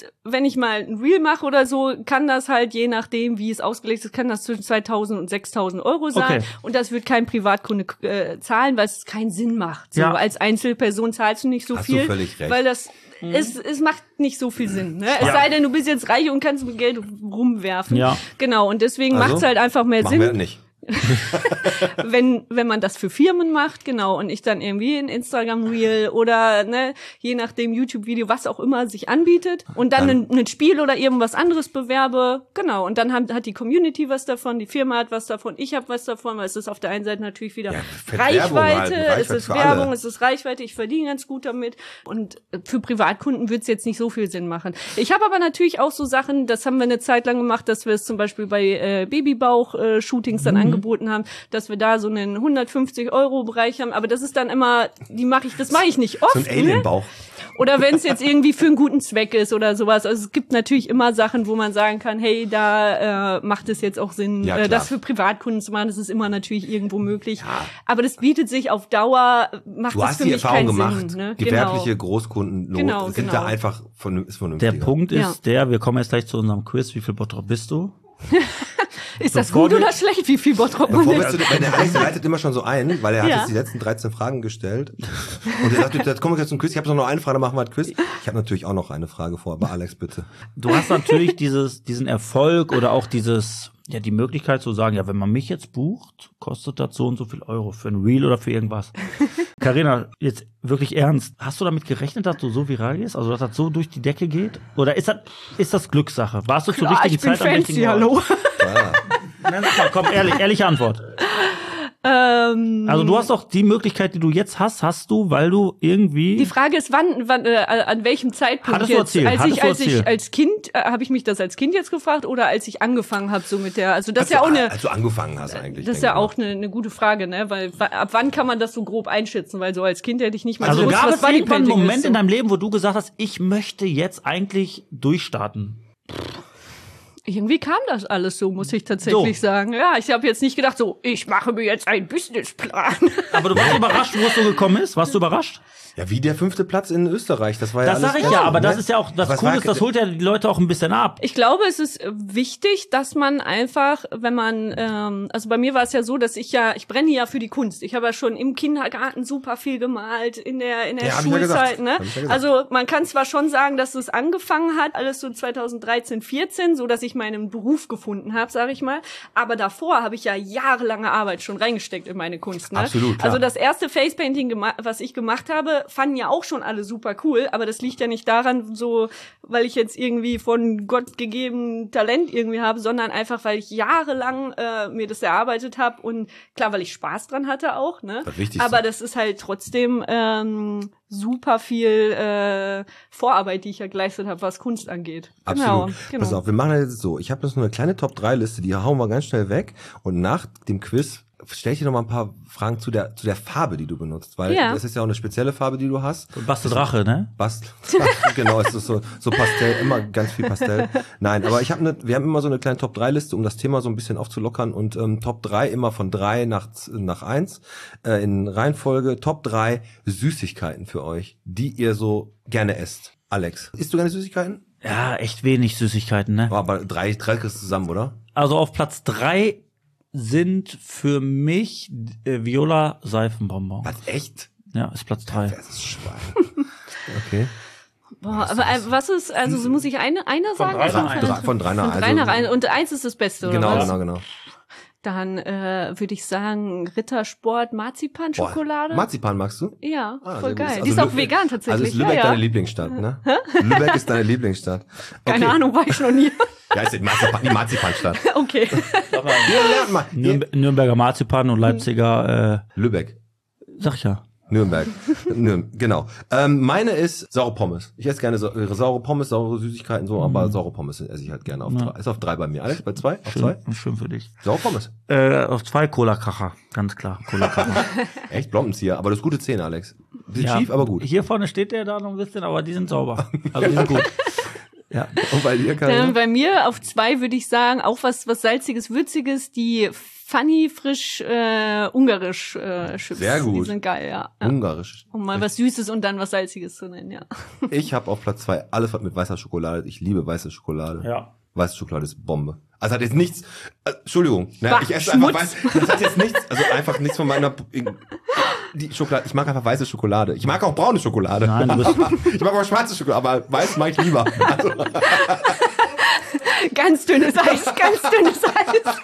wenn ich mal ein Reel mache oder so, kann das halt, je nachdem, wie es ausgelegt ist, kann das zwischen zweitausend und sechstausend Euro sein. Okay. Und das wird kein Privatkunde äh, zahlen, weil es keinen Sinn macht. So, Ja. als Einzelperson zahlst du nicht so Hast du viel, völlig recht. weil das es, es macht nicht so viel Sinn. Ne? Es Ja. sei denn, du bist jetzt reich und kannst mit Geld rumwerfen. Ja. Genau, und deswegen Also, macht es halt einfach mehr Machen wir Sinn, nicht. wenn wenn man das für Firmen macht, genau, und ich dann irgendwie ein Instagram-Reel oder ne, je nachdem YouTube-Video, was auch immer sich anbietet und dann, Dann- ein, ein Spiel oder irgendwas anderes bewerbe, genau, und dann hat, hat die Community was davon, die Firma hat was davon, ich habe was davon, weil es ist auf der einen Seite natürlich wieder Ja, für Werbung Reichweite, halt, es Reichweite ist für Werbung, alle. es ist Reichweite, ich verdiene ganz gut damit und für Privatkunden wird es jetzt nicht so viel Sinn machen. Ich habe aber natürlich auch so Sachen, das haben wir eine Zeit lang gemacht, dass wir es zum Beispiel bei äh, Babybauch-Shootings dann angeboten haben, dass wir da so einen hundertfünfzig Euro Bereich haben, aber das ist dann immer, die mache ich, das mache ich nicht oft. So ein Alienbauch. Oder wenn es jetzt irgendwie für einen guten Zweck ist oder sowas. Also es gibt natürlich immer Sachen, wo man sagen kann, hey, da äh, macht es jetzt auch Sinn, Ja, äh, klar. das für Privatkunden zu machen. Das ist immer natürlich irgendwo möglich. Aber das bietet sich auf Dauer, macht Du das hast für die mich Erfahrung keinen gemacht. Sinn. Ne? Gewerbliche Großkunden Genau, sind genau. da einfach von, ist Der vernünftiger. Punkt ist Ja. der, wir kommen jetzt gleich zu unserem Quiz. Wie viel Bottrop bist du? Ist das Bevor gut wir- oder schlecht, wie viel Bottrop man Bevor ist? wir zu dem, weil der Alex der leitet immer schon so ein, weil er hat Ja. jetzt die letzten dreizehn Fragen gestellt. Und er sagt, jetzt kommen wir jetzt zum Quiz. Ich habe noch eine Frage, dann machen wir ein Quiz. Ich habe natürlich auch noch eine Frage vor, aber Alex, bitte. Du hast natürlich dieses, diesen Erfolg oder auch dieses, ja, die Möglichkeit zu sagen, ja, wenn man mich jetzt bucht, kostet das so und so viel Euro für ein Reel oder für irgendwas. Carina, jetzt wirklich ernst. Hast du damit gerechnet, dass du so viral gehst? Also, dass das so durch die Decke geht? Oder ist das, ist das Glückssache? Warst du zur Klar, richtigen ich bin Zeit am fancy, richtigen Ort? hallo. Ja. Nein, sag mal, komm, ehrlich, ehrliche Antwort. ähm, Also, du hast doch die Möglichkeit, die du jetzt hast, hast du, weil du irgendwie. Die Frage ist, wann, wann äh, an welchem Zeitpunkt Hattest du jetzt? erzählt? Als Hattest ich, du als ich erzählt? als Kind, äh, habe ich mich das als Kind jetzt gefragt oder als ich angefangen habe so mit der, also das Als ist ja du- auch eine, Als du angefangen hast eigentlich. das ist denke ja ich mal. auch eine, eine gute Frage, ne? Weil wa- ab wann kann man das so grob einschätzen? Weil so als Kind hätte ich nicht mal Also gewusst, gab was es irgendwann einen Bodypainting Moment ist. So. in deinem Leben, wo du gesagt hast, ich möchte jetzt eigentlich durchstarten? Irgendwie kam das alles so, muss ich tatsächlich So. sagen. Ja, ich habe jetzt nicht gedacht, so, ich mache mir jetzt einen Businessplan. Aber du warst überrascht, wo es so gekommen ist? Warst du überrascht? Ja, wie der fünfte Platz in Österreich. Das war ja Das alles sage ich geil, ja, aber ne? das ist ja auch, das Aber es Coole war- ist, das holt ja die Leute auch ein bisschen ab. Ich glaube, es ist äh, wichtig, dass man einfach, wenn man, ähm, also bei mir war es ja so, dass ich ja, ich brenne ja für die Kunst. Ich habe ja schon im Kindergarten super viel gemalt, in der in der Ja, hab ich ja Schulzeit. gesagt. Ne? Hab ich ja gesagt. Also man kann zwar schon sagen, dass es angefangen hat, alles so zweitausenddreizehn, vierzehn, so dass ich meinen Beruf gefunden habe, sage ich mal. Aber davor habe ich ja jahrelange Arbeit schon reingesteckt in meine Kunst. Ne? Absolut, klar. Also das erste Facepainting, gema- was ich gemacht habe, fanden ja auch schon alle super cool, aber das liegt ja nicht daran, so, weil ich jetzt irgendwie von Gott gegeben Talent irgendwie habe, sondern einfach, weil ich jahrelang äh, mir das erarbeitet habe und klar, weil ich Spaß dran hatte auch, ne? Das Wichtigste. Aber das ist halt trotzdem ähm, super viel äh, Vorarbeit, die ich ja geleistet habe, was Kunst angeht. Absolut. Genau, genau. Pass auf, wir machen das jetzt so. Ich habe jetzt nur eine kleine Top drei Liste, die hauen wir ganz schnell weg. Und nach dem Quiz stelle ich dir noch mal ein paar Fragen zu der, zu der Farbe, die du benutzt. Weil Ja. das ist ja auch eine spezielle Farbe, die du hast. Baste Drache, ne? Bast genau, es ist so, so Pastell, immer ganz viel Pastell. Nein, aber ich habe eine, wir haben immer so eine kleine Top drei Liste, um das Thema so ein bisschen aufzulockern. Und ähm, Top drei immer von drei nach, nach eins äh, in Reihenfolge. Top drei Süßigkeiten für euch, die ihr so gerne esst. Alex, isst du gerne Süßigkeiten? Ja, echt wenig Süßigkeiten, ne? Oh, aber drei, drei kriegst du zusammen, oder? Also auf Platz drei sind für mich äh, Viola Seifenbonbon. Was, echt? Ja, ist Platz drei. Das ist Schwein. Okay. Boah, aber äh, was ist, also so muss ich eine, einer sagen? drei Also nach eins. Von drei nach Von drei eins. nach eins. Und eins ist das Beste, oder Genau, was? genau, genau. Dann äh, würde ich sagen Rittersport Marzipan-Schokolade. Boah, Marzipan magst du? Ja, Ah, voll sehr gut. geil. Also Die ist auch Lü- vegan tatsächlich. Also ist Lübeck ja, deine ja. Lieblingsstadt, ne? Lübeck ist deine Lieblingsstadt. Okay. Keine Ahnung, war ich noch nie. Ja, ist die, Marzipan, die Marzipanstadt. Okay. Hier lernt man. Hier. Nürnb Nürnberger Marzipan und Leipziger, Lübeck. äh, sag ich ja. Nürnberg. Nürn, genau. Ähm, meine ist saure Pommes. Ich esse gerne sa saure Pommes, saure Süßigkeiten so, aber saure Pommes esse ich halt gerne auf Ja. drei. Ist auf drei bei mir. Alex, bei zwei? Auf zwei? Schön, schön für dich. Saure Pommes. Äh, auf zwei Cola-Kracher, ganz klar. Cola-Kracher. Echt Blompenzieher, aber das ist gute Zähne, Alex. Bisschen Ja, schief, aber gut. Hier vorne steht der da noch ein bisschen, aber die sind sauber. Also die sind gut. Ja. Und bei dir, Carina? Dann bei mir auf zwei würde ich sagen, auch was was salziges, würziges, die Funny frisch äh, ungarisch äh, Chips. Sehr gut. Die sind geil, ja. ja. Ungarisch. Um mal was Süßes und dann was Salziges zu nennen, ja. Ich habe auf Platz zwei alles was mit weißer Schokolade. Ich liebe weiße Schokolade. Ja. Weiße Schokolade ist Bombe. Also hat jetzt nichts, äh, Entschuldigung, ne, Bah, ich esse Schmutz. einfach weiß, das hat jetzt nichts, also einfach nichts von meiner, die Schokolade, ich mag einfach weiße Schokolade. Ich mag auch braune Schokolade. Nein, du bist Ich mag auch schwarze Schokolade, aber weiß mag ich lieber. Also, Ganz dünnes Eis, ganz dünnes Eis.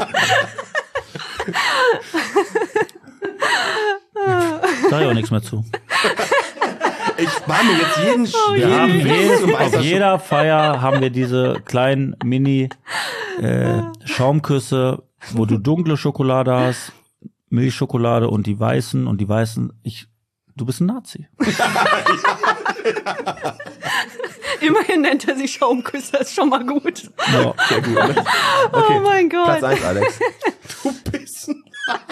sag ich auch nichts mehr zu. ich spare mir jetzt jeden, Wir jeden haben Witz zum je, auf weißer jeder Feier haben wir diese kleinen Mini äh, Schaumküsse, wo du dunkle Schokolade hast, Milchschokolade und die weißen und die weißen. Ich, du bist ein Nazi. Immerhin nennt er sich Schaumküsser, ist schon mal gut. Ja. Sehr gut. Ne? Oh mein Gott. Platz eins, Alex. Du bist ein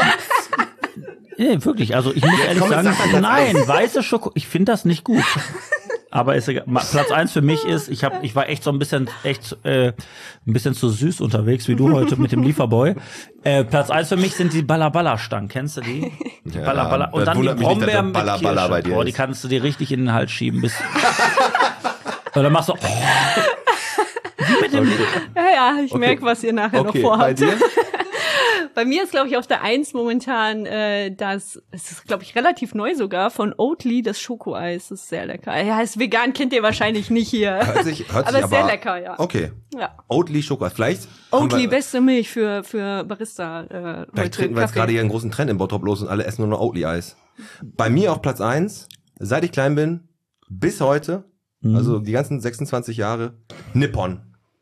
Nee, wirklich. Also ich muss ehrlich komm, jetzt sagen, sag mal Platz nein, weiße Schokolade, ich finde das nicht gut. Aber ist egal. Ma- Platz eins für mich ist, ich habe, ich war echt so ein bisschen, echt äh, ein bisschen zu süß unterwegs, wie du heute mit dem Lieferboy. Äh, Platz eins für mich sind die Balla-Balla-Stangen. Kennst du die? Die Ja, Balla-Balla. Und das dann die wundert mich nicht, dass Brombeeren das mit Balla-Balla bei Kirsche. dir Boah, die ist. kannst du dir richtig in den Hals schieben. Bis und dann machst du, wie mit dem Ja, ja, ich Okay. merke, was ihr nachher Okay, noch bei vorhabt. dir? Bei mir ist, glaube ich, auf der Eins momentan äh, das, es ist, glaube ich, relativ neu sogar, von Oatly, das Schokoeis. Das ist sehr lecker. Ja, ist vegan, kennt ihr wahrscheinlich nicht hier. Hört sich, hört aber sich ist sehr lecker, ja. Okay. Ja. Oatly Schokolade. Vielleicht haben Oatly, wir, beste Milch für für Barista. Äh, vielleicht Leute, treten wir jetzt Kaffee. gerade hier einen großen Trend in Bottrop los und alle essen nur noch Oatly-Eis. Bei mir auf Platz eins, seit ich klein bin, bis heute, also die ganzen sechsundzwanzig Jahre, Nippon.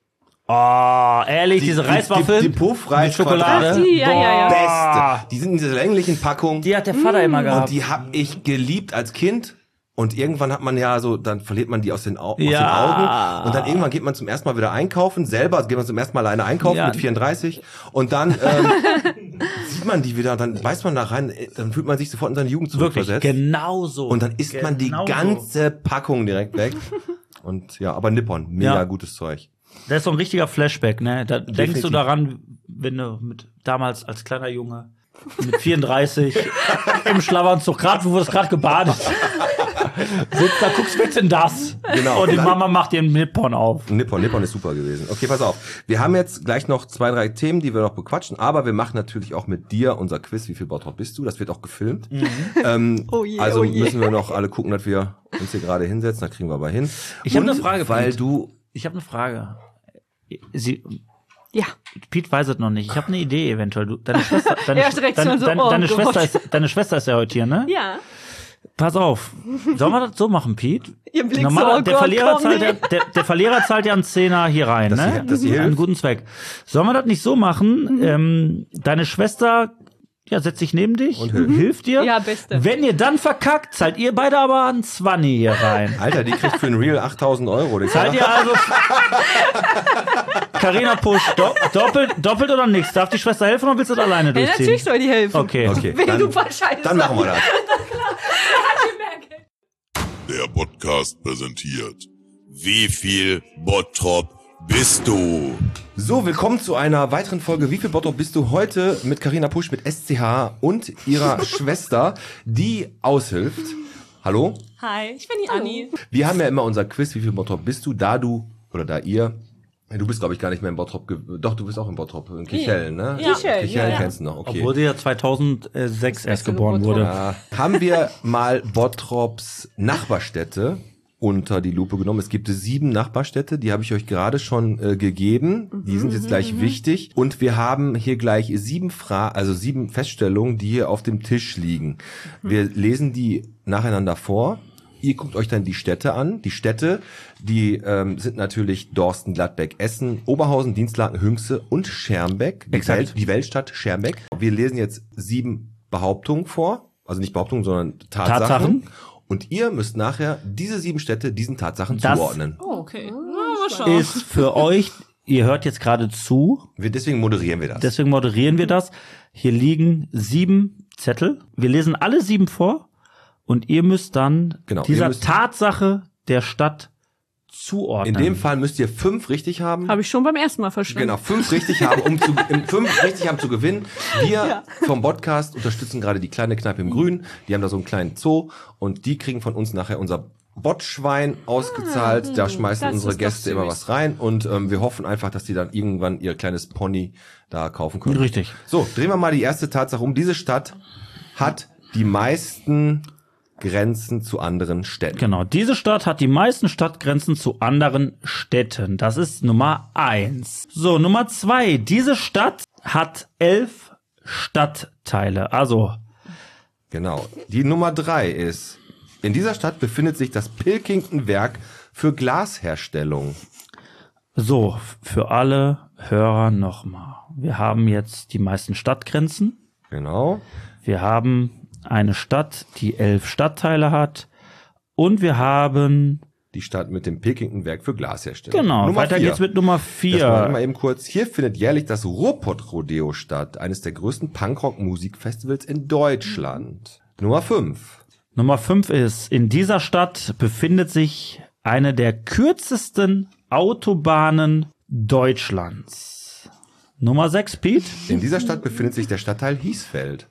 oh, ehrlich, diese Reiswaffeln Die, die, die Puffreis mit Schokolade. Ach, die, ja, ja, ja. Beste. Die sind in dieser länglichen Packung. Die hat der Vater immer Und gehabt. die hab ich geliebt als Kind. Und irgendwann hat man ja so, dann verliert man die aus den, Au aus den Ja. Augen. Und dann irgendwann geht man zum ersten Mal wieder einkaufen. Selber geht man zum ersten Mal alleine einkaufen Ja. mit vierunddreißig. Und dann ähm, sieht man die wieder. Dann beißt man da rein. Dann fühlt man sich sofort in seine Jugend Wirklich, zurückversetzt. genau so. Und dann isst man die Genau so. ganze Packung direkt weg. Und ja, aber Nippon, mega Ja. gutes Zeug. Das ist so ein richtiger Flashback, ne? Da denkst du Definitiv. daran, wenn du mit damals als kleiner Junge mit vierunddreißig im Schlafanzug, gerade wo du es gerade gebadet sitzt, da guckst du, was denn das? Genau. Und die Dann- Mama macht dir einen Nippon auf. Nippon, Nippon ist super gewesen. Okay, pass auf. Wir haben jetzt gleich noch zwei, drei Themen, die wir noch bequatschen, aber wir machen natürlich auch mit dir unser Quiz. Wie viel Bottrop bist du? Das wird auch gefilmt. Ähm, Oh je, also oh je. müssen wir noch alle gucken, dass wir uns hier gerade hinsetzen. Da kriegen wir aber hin. Ich habe Und eine Frage, weil Pete. du Ich habe eine Frage. Sie, Ja. Pete weiß es noch nicht. Ich habe eine Idee eventuell. Du, deine Schwester, deine, Er ist direkt deine, schon so, deine, oh deine, Gott. Schwester ist, deine Schwester ist ja heute hier, ne? Ja. Pass auf. Sollen wir das so machen, Pete? Ihr Blick Normaler, so, oh der, Gott, Verlierer komm, zahlt nee. ja, der, der Verlierer zahlt ja einen Zehner hier rein, Dass ne? sie- dass sie Einen hilft. guten Zweck. Sollen wir das nicht so machen? Mhm. Ähm, deine Schwester, ja, setzt sich neben dich Und hilft. hilft dir. Ja, Beste. Wenn ihr dann verkackt, zahlt ihr beide aber einen Zwanni hier rein. Alter, die kriegt für ein Real achttausend Euro. Die Zahlt ihr also Carina Pusch do, doppelt, doppelt oder nichts? Darf die Schwester helfen oder willst du das alleine Ja, durchziehen? natürlich soll die helfen. Okay. Okay, Wenn dann, du paar Scheiße dann machen wir das. Der Podcast präsentiert. Wie viel Bottrop bist du? So, willkommen zu einer weiteren Folge Wie viel Bottrop bist du? Heute mit Carina Pusch mit S C H und ihrer Schwester, die aushilft. Hallo? Hi, ich bin die Anni. Wir haben ja immer unser Quiz, wie viel Bottrop bist du? Da du, oder da ihr, du bist glaube ich gar nicht mehr in Bottrop, ge- doch du bist auch in Bottrop, in Kichellen, ne? Ja. Kichellen, Kichellen ja, ja. kennst du noch, okay. Obwohl sie ja zweitausendsechs erst beste geboren Geburt wurde. Ja, haben wir mal Bottrops Nachbarstädte unter die Lupe genommen. Es gibt sieben Nachbarstädte, die habe ich euch gerade schon äh, gegeben. Die sind jetzt gleich wichtig. Und wir haben hier gleich sieben Fra also sieben Feststellungen, die hier auf dem Tisch liegen. Wir lesen die nacheinander vor. Ihr guckt euch dann die Städte an. Die Städte, die ähm, sind natürlich Dorsten, Gladbeck, Essen, Oberhausen, Dienstlaken, Hünxe und Schermbeck. Die, Exakt. Welt, die Weltstadt Schermbeck. Wir lesen jetzt sieben Behauptungen vor. Also nicht Behauptungen, sondern Tatsachen. Tatsachen. Und ihr müsst nachher diese sieben Städte diesen Tatsachen Das- zuordnen. Oh, okay. Na, mal schauen. Ist für euch, ihr hört jetzt gerade zu, Wir, deswegen moderieren wir das. deswegen moderieren wir das. Hier liegen sieben Zettel. Wir lesen alle sieben vor und ihr müsst dann Genau, ihr dieser müsst- Tatsache der Stadt zuordnen. In dem Fall müsst ihr fünf richtig haben. Habe ich schon beim ersten Mal verstanden. Genau, fünf richtig haben, um zu, im fünf richtig haben zu gewinnen. Wir ja. vom Podcast unterstützen gerade die kleine Kneipe im Grün. Die haben da so einen kleinen Zoo und die kriegen von uns nachher unser Botschwein ausgezahlt. Ah, da schmeißen unsere Gäste immer was rein und ähm, wir hoffen einfach, dass die dann irgendwann ihr kleines Pony da kaufen können. Richtig. So, drehen wir mal die erste Tatsache um. Diese Stadt hat die meisten Grenzen zu anderen Städten. Genau, diese Stadt hat die meisten Stadtgrenzen zu anderen Städten. Das ist Nummer eins. So, Nummer zwei. Diese Stadt hat elf Stadtteile. Also. Genau. Die Nummer drei ist, in dieser Stadt befindet sich das Pilkington-Werk für Glasherstellung. So, für alle Hörer nochmal. Wir haben jetzt die meisten Stadtgrenzen. Genau. Wir haben eine Stadt, die elf Stadtteile hat. Und wir haben die Stadt mit dem Pilkington-Werk für Glasherstellung. Genau, Nummer weiter vier. geht's mit Nummer vier. Das mal eben kurz. Hier findet jährlich das Ruhrpott-Rodeo statt, eines der größten Punkrock-Musikfestivals in Deutschland. Mhm. Nummer fünf. Nummer fünf ist, in dieser Stadt befindet sich eine der kürzesten Autobahnen Deutschlands. Nummer sechs, Pete. In dieser Stadt befindet sich der Stadtteil Hiesfeld.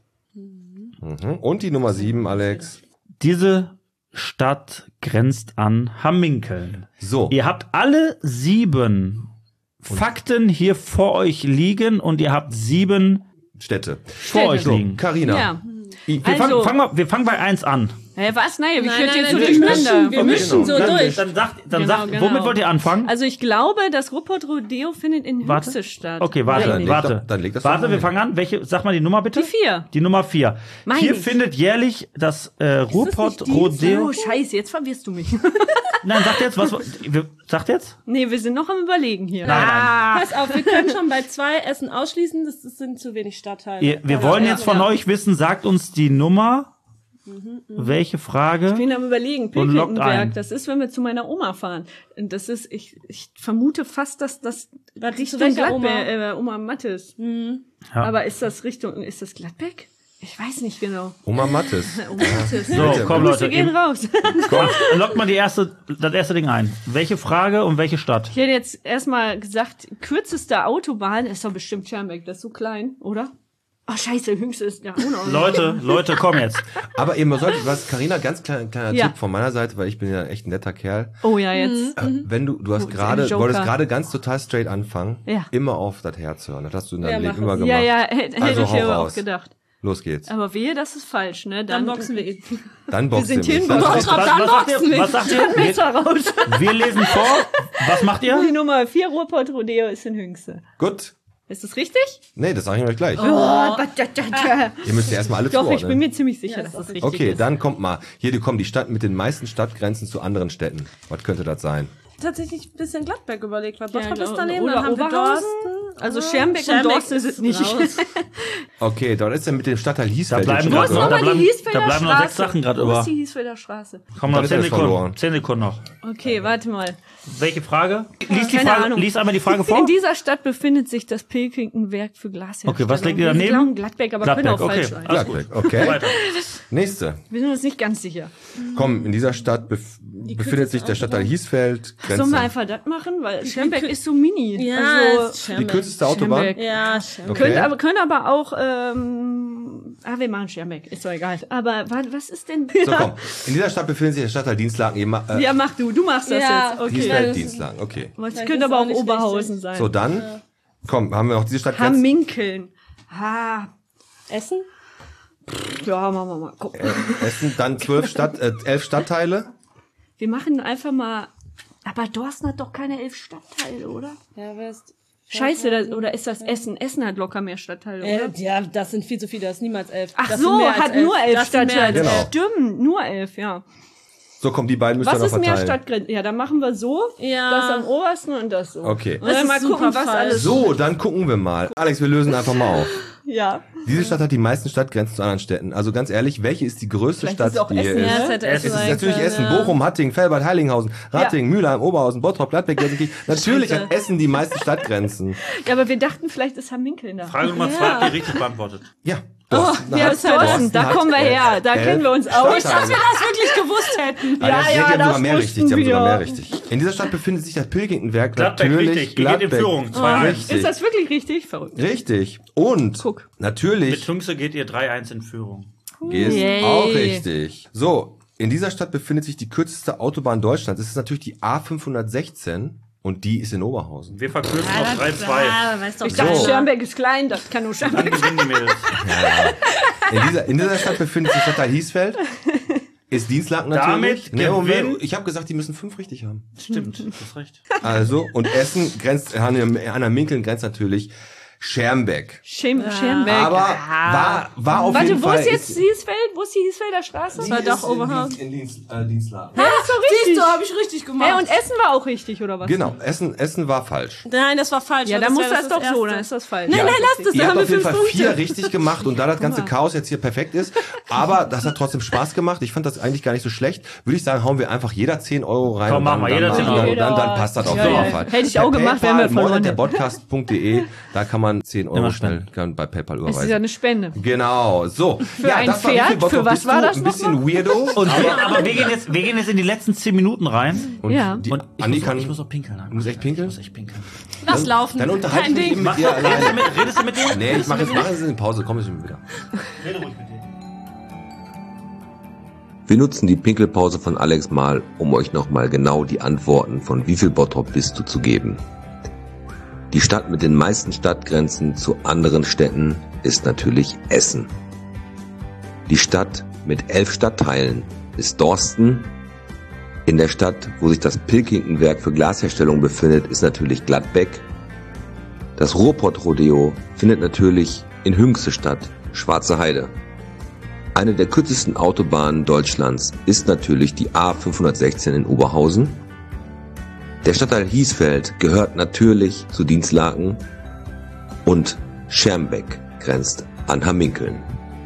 Mhm. Und die Nummer sieben, Alex. Diese Stadt grenzt an Hamminkeln. So. Ihr habt alle sieben und Fakten hier vor euch liegen und ihr habt sieben Städte vor euch so, liegen. Carina. Ja. Wir, Also- fangen, fangen wir, wir fangen bei eins an. Hä, was? Nein, wir Nein, führt nein, jetzt so nein, wir durcheinander. mischen, wir mischen so dann, durch. Dann sagt, dann Genau, sagt genau. womit wollt ihr anfangen? Also ich glaube, das Ruhrpott-Rodeo findet in Warte. Höchste statt. Okay, warte, Ja, dann leg warte. doch- dann leg das doch warte, mal wir hin. fangen an. Welche, sag mal die Nummer bitte. Die vier. Die Nummer vier. Meine Hier ich. findet jährlich das äh, Ruhrpott-Rodeo. Oh, scheiße, jetzt verwirrst du mich. Nein, sagt jetzt, was, wir- sagt jetzt? Nee, wir sind noch am Überlegen hier. Nein, nein. Pass auf, wir können schon bei zwei Essen ausschließen, das, das sind zu wenig Stadtteile. Ihr, wir Ja, wollen ja, jetzt von ja. euch wissen, sagt uns die Nummer, welche Ich Frage? bin am Überlegen, Und lockt ein. Pilkingtonwerk, das ist, wenn wir zu meiner Oma fahren. Und das ist, ich, ich vermute fast, dass das Warte, zu Richtung welcher Gladbeck, Oma? äh, Oma Mattes. Ja. Aber ist das Richtung, ist das Gladbeck? Ich weiß nicht genau. Oma Mattes. Oma Mattes. So, komm Grüße Leute, gehen eben, raus. komm, lockt mal die erste, das erste Ding ein. Welche Frage und welche Stadt? Ich hätte jetzt erstmal gesagt, kürzeste Autobahn ist doch bestimmt Schermbeck. Das ist so klein, oder? Oh, scheiße, Hüngste ist ja auch noch. Leute, Leute, komm jetzt. Aber ihr solltet, was, Carina, ganz kleiner, kleiner Ja. Tipp von meiner Seite, weil ich bin ja echt ein netter Kerl. Oh ja, jetzt. Äh, wenn du, du hast Oh, gerade, ein du Joker. wolltest gerade ganz total straight anfangen, Ja. immer auf das Herz hören. Das hast du in deinem Ja, Leben mach immer es. gemacht. Ja, ja, hätte hätte Also ich hau aber auch raus. gedacht. Los geht's. Aber wehe, das ist falsch, ne? Dann boxen wir ihn. Dann boxen sind hier mich. in Dann- Bottrop. Was, was, dann was sagt boxen ihr? wir. Was sagt ihr? Messer raus. Wir, wir lesen vor. Was macht ihr? Die Nummer vier Ruhrpott-Rodeo ist in Hüngste. Gut. Ist das richtig? Nee, das sage ich euch gleich. Oh, da, da, da, da. Ihr müsst ja erstmal alle Doch, ich bin zuordnen. mir ziemlich sicher, Ja, dass ist das auch richtig Okay, ist. dann kommt mal. Hier, die kommen die Stadt mit den meisten Stadtgrenzen zu anderen Städten. Was könnte das sein? Tatsächlich ein bisschen Gladbeck überlegt, weil Ja, Bottrop glaub- ist daneben, oder dann haben wir Oberhausen. Dorsten. Also Ah, Schermbeck und Dorsten ist es nicht. raus. Okay, dort ist er mit dem Stadtteil Da Hiesfeld. bleiben den Wo noch- ist Stadt- da nochmal bleiben- die Hiesfelder da bleiben noch Straße? sechs Sachen grad Wo über. ist die Hiesfelder Straße? Komm Dann noch ist zehn alles Sekunden. verloren. Zehn Sekunden noch. Okay, warte mal. Welche Frage? Lies die Keine Frage, Ahnung. lies einmal die Frage vor. In dieser Stadt befindet sich das Pilkington-Werk für Glasherstellung. Okay, was liegt ihr Wir daneben? glauben Gladbeck, aber können auch Gladbeck, okay. falsch sein. Alles gut. Gladbeck, okay. Weiter. Nächste. Wir sind uns nicht ganz sicher. Komm, in dieser Stadt bef befindet sich der Stadtteil Hiesfeld. Sollen wir Grenze. einfach das machen? Weil Schermbeck ist so mini. Ja, also, ist Die Schermbeck. kürzeste Autobahn. Schermbeck. Ja, Schermbeck. Okay. Können aber, können aber auch, ähm, ah, wir machen Schermbeck, ist doch egal. Aber wa- was ist denn? So, komm. In dieser Stadt befindet sich der Stadtteil Dienstlaken. Ihr ma- äh, Ja, mach du, du machst das Ja. jetzt. Okay. Hiesfeld, das ist- Dienstlaken, okay. Aber es Vielleicht könnte ist aber auch auch nicht Oberhausen richtig. sein. So, dann, komm, haben wir noch diese Stadt Grenze. Hamminkeln. Ah, Essen? ja, machen wir mal. Guck. Äh, Essen, dann zwölf Stadt, äh, elf Stadtteile. Wir machen einfach mal. Aber Dorsten hat doch keine elf Stadtteile, oder? Ja, West. Scheiße, das, oder ist das Essen? Essen hat locker mehr Stadtteile, Äh, oder? ja, das sind viel zu viele, das ist niemals elf. Ach das sind so, mehr als hat nur elf Das sind mehr als Stadtteile. Genau. Stimmt, nur elf, ja. So, komm, die beiden müsst ihr Was noch ist mehr verteilen. Stadtgrenze? Ja, dann machen wir so. Ja. Das am obersten und das so. Okay. Und dann Das mal ist gucken, super was falsch. alles. So, dann gucken wir mal. Alex, wir lösen einfach mal auf. Ja. Diese Stadt hat die meisten Stadtgrenzen zu anderen Städten. Also ganz ehrlich, welche ist die größte Vielleicht Stadt, ist es auch die hier Essen, ist? Ja, es hätte Es Essen ist sein natürlich können, Essen, ja. Bochum, Hattingen, Felbert, Heiligenhausen, Ratingen, Mülheim, Oberhausen, Bottrop, Gladbeck, Gelsenkirchen. Natürlich Scheiße. hat Essen die meisten Stadtgrenzen. Ja, aber wir dachten, vielleicht ist Hamminkeln da. Frage Nummer zwei habt ihr richtig beantwortet. Ja. Oh, Dorsten ja, hat- ist Dorsten, Dorsten da hat kommen wir elf- her, da elf kennen wir uns aus. Stadtteile. das wirklich gewusst hätten. Ah, ja, sie hat ja sogar mehr richtig. Sie haben sogar mehr richtig. In dieser Stadt befindet sich das Pilkingtonwerk. Gladbeck, natürlich. richtig. Ihr geht in Führung. zwei eins. Richtig. Ist das wirklich richtig? Verrückt. Richtig. Und Guck. natürlich Mit Tunxe geht ihr drei eins in Führung. ist Yay. auch richtig. So, in dieser Stadt befindet sich die kürzeste Autobahn Deutschlands. Es ist natürlich die A fünfhundertsechzehn und die ist in Oberhausen. Wir verkürzen Ja, auf drei das- zwei. ah, weiß doch Ich dachte, So. Schermbeck ist klein, das kann nur Dann Schermbeck. gewinnen die Mädels. In dieser, in dieser Stadt befindet sich Stadtteil Hiesfeld. Ist Dienstlaken natürlich. Damit Nee, Moment, gewinnt- ich habe gesagt, die müssen fünf richtig haben. Stimmt, du hast recht. Also, und Essen grenzt, Anna Minkeln grenzt natürlich Schermbeck. Schem Schermbeck. Aber war, war auf Warte, jeden wo Fall... ist jetzt Hiesfeld? Wo ist die Hiesfelder Straße? Das war doch Oberhausen. In Dienst, äh, Dienstlaken. Ja, ist doch richtig. Siehst du, hab ich richtig gemacht. Hä, und Essen war auch richtig, oder was? Genau, Essen, Essen war falsch. Nein, das war falsch. Ja, weil dann muss wär das doch so, Erste. dann ist das falsch. Nein, Ja. nein, lass das, Ihr dann habt haben wir auf jeden fünf Fall vier Punkte. richtig gemacht und da das ganze Chaos jetzt hier perfekt ist, aber das hat trotzdem Spaß gemacht. Ich fand das eigentlich gar nicht so schlecht. Würde ich sagen, hauen wir einfach jeder zehn Euro rein. Komm, und mach dann, mal, dann, jeder dann, zehn dann, Euro. dann, dann passt das auf Ja, jeden ja. Fall. Hätte ich auch Per gemacht, PayPal, wären wir verloren. der podcast punkt de, da kann man zehn Euro Immer schnell spenden. kann bei PayPal Das ist ja überweisen. eine Spende. Genau, so. Für ein das war, wie Pferd? viel Bottrop Für was bist war du? das Ein bisschen weirdo. Und wir, aber wir gehen, jetzt, wir gehen jetzt in die letzten zehn Minuten rein. Und Ja. die, Und ich, Andi muss, auch, kann, ich muss auch pinkeln. du musst echt pinkeln? Ich muss echt pinkeln. Lass laufen. Dann unterhalte Kein ich mich Ding. eben Mach, mit dir redest, du alleine. mit, redest du mit dem? Nee, ich mache jetzt machen Sie eine Pause, komm ich schon wieder. Rede ruhig mit dem. Wir nutzen die Pinkelpause von Alex mal, um euch nochmal genau die Antworten von wie viel Bottrop bist du zu geben. Die Stadt mit den meisten Stadtgrenzen zu anderen Städten ist natürlich Essen. Die Stadt mit elf Stadtteilen ist Dorsten. In der Stadt, wo sich das Pilkingtonwerk für Glasherstellung befindet, ist natürlich Gladbeck. Das Ruhrpott-Rodeo findet natürlich in Hünxe statt, Schwarze Heide. Eine der kürzesten Autobahnen Deutschlands ist natürlich die A fünfhundertsechzehn in Oberhausen. Der Stadtteil Hiesfeld gehört natürlich zu Dienstlaken und Schermbeck grenzt an Hamminkeln.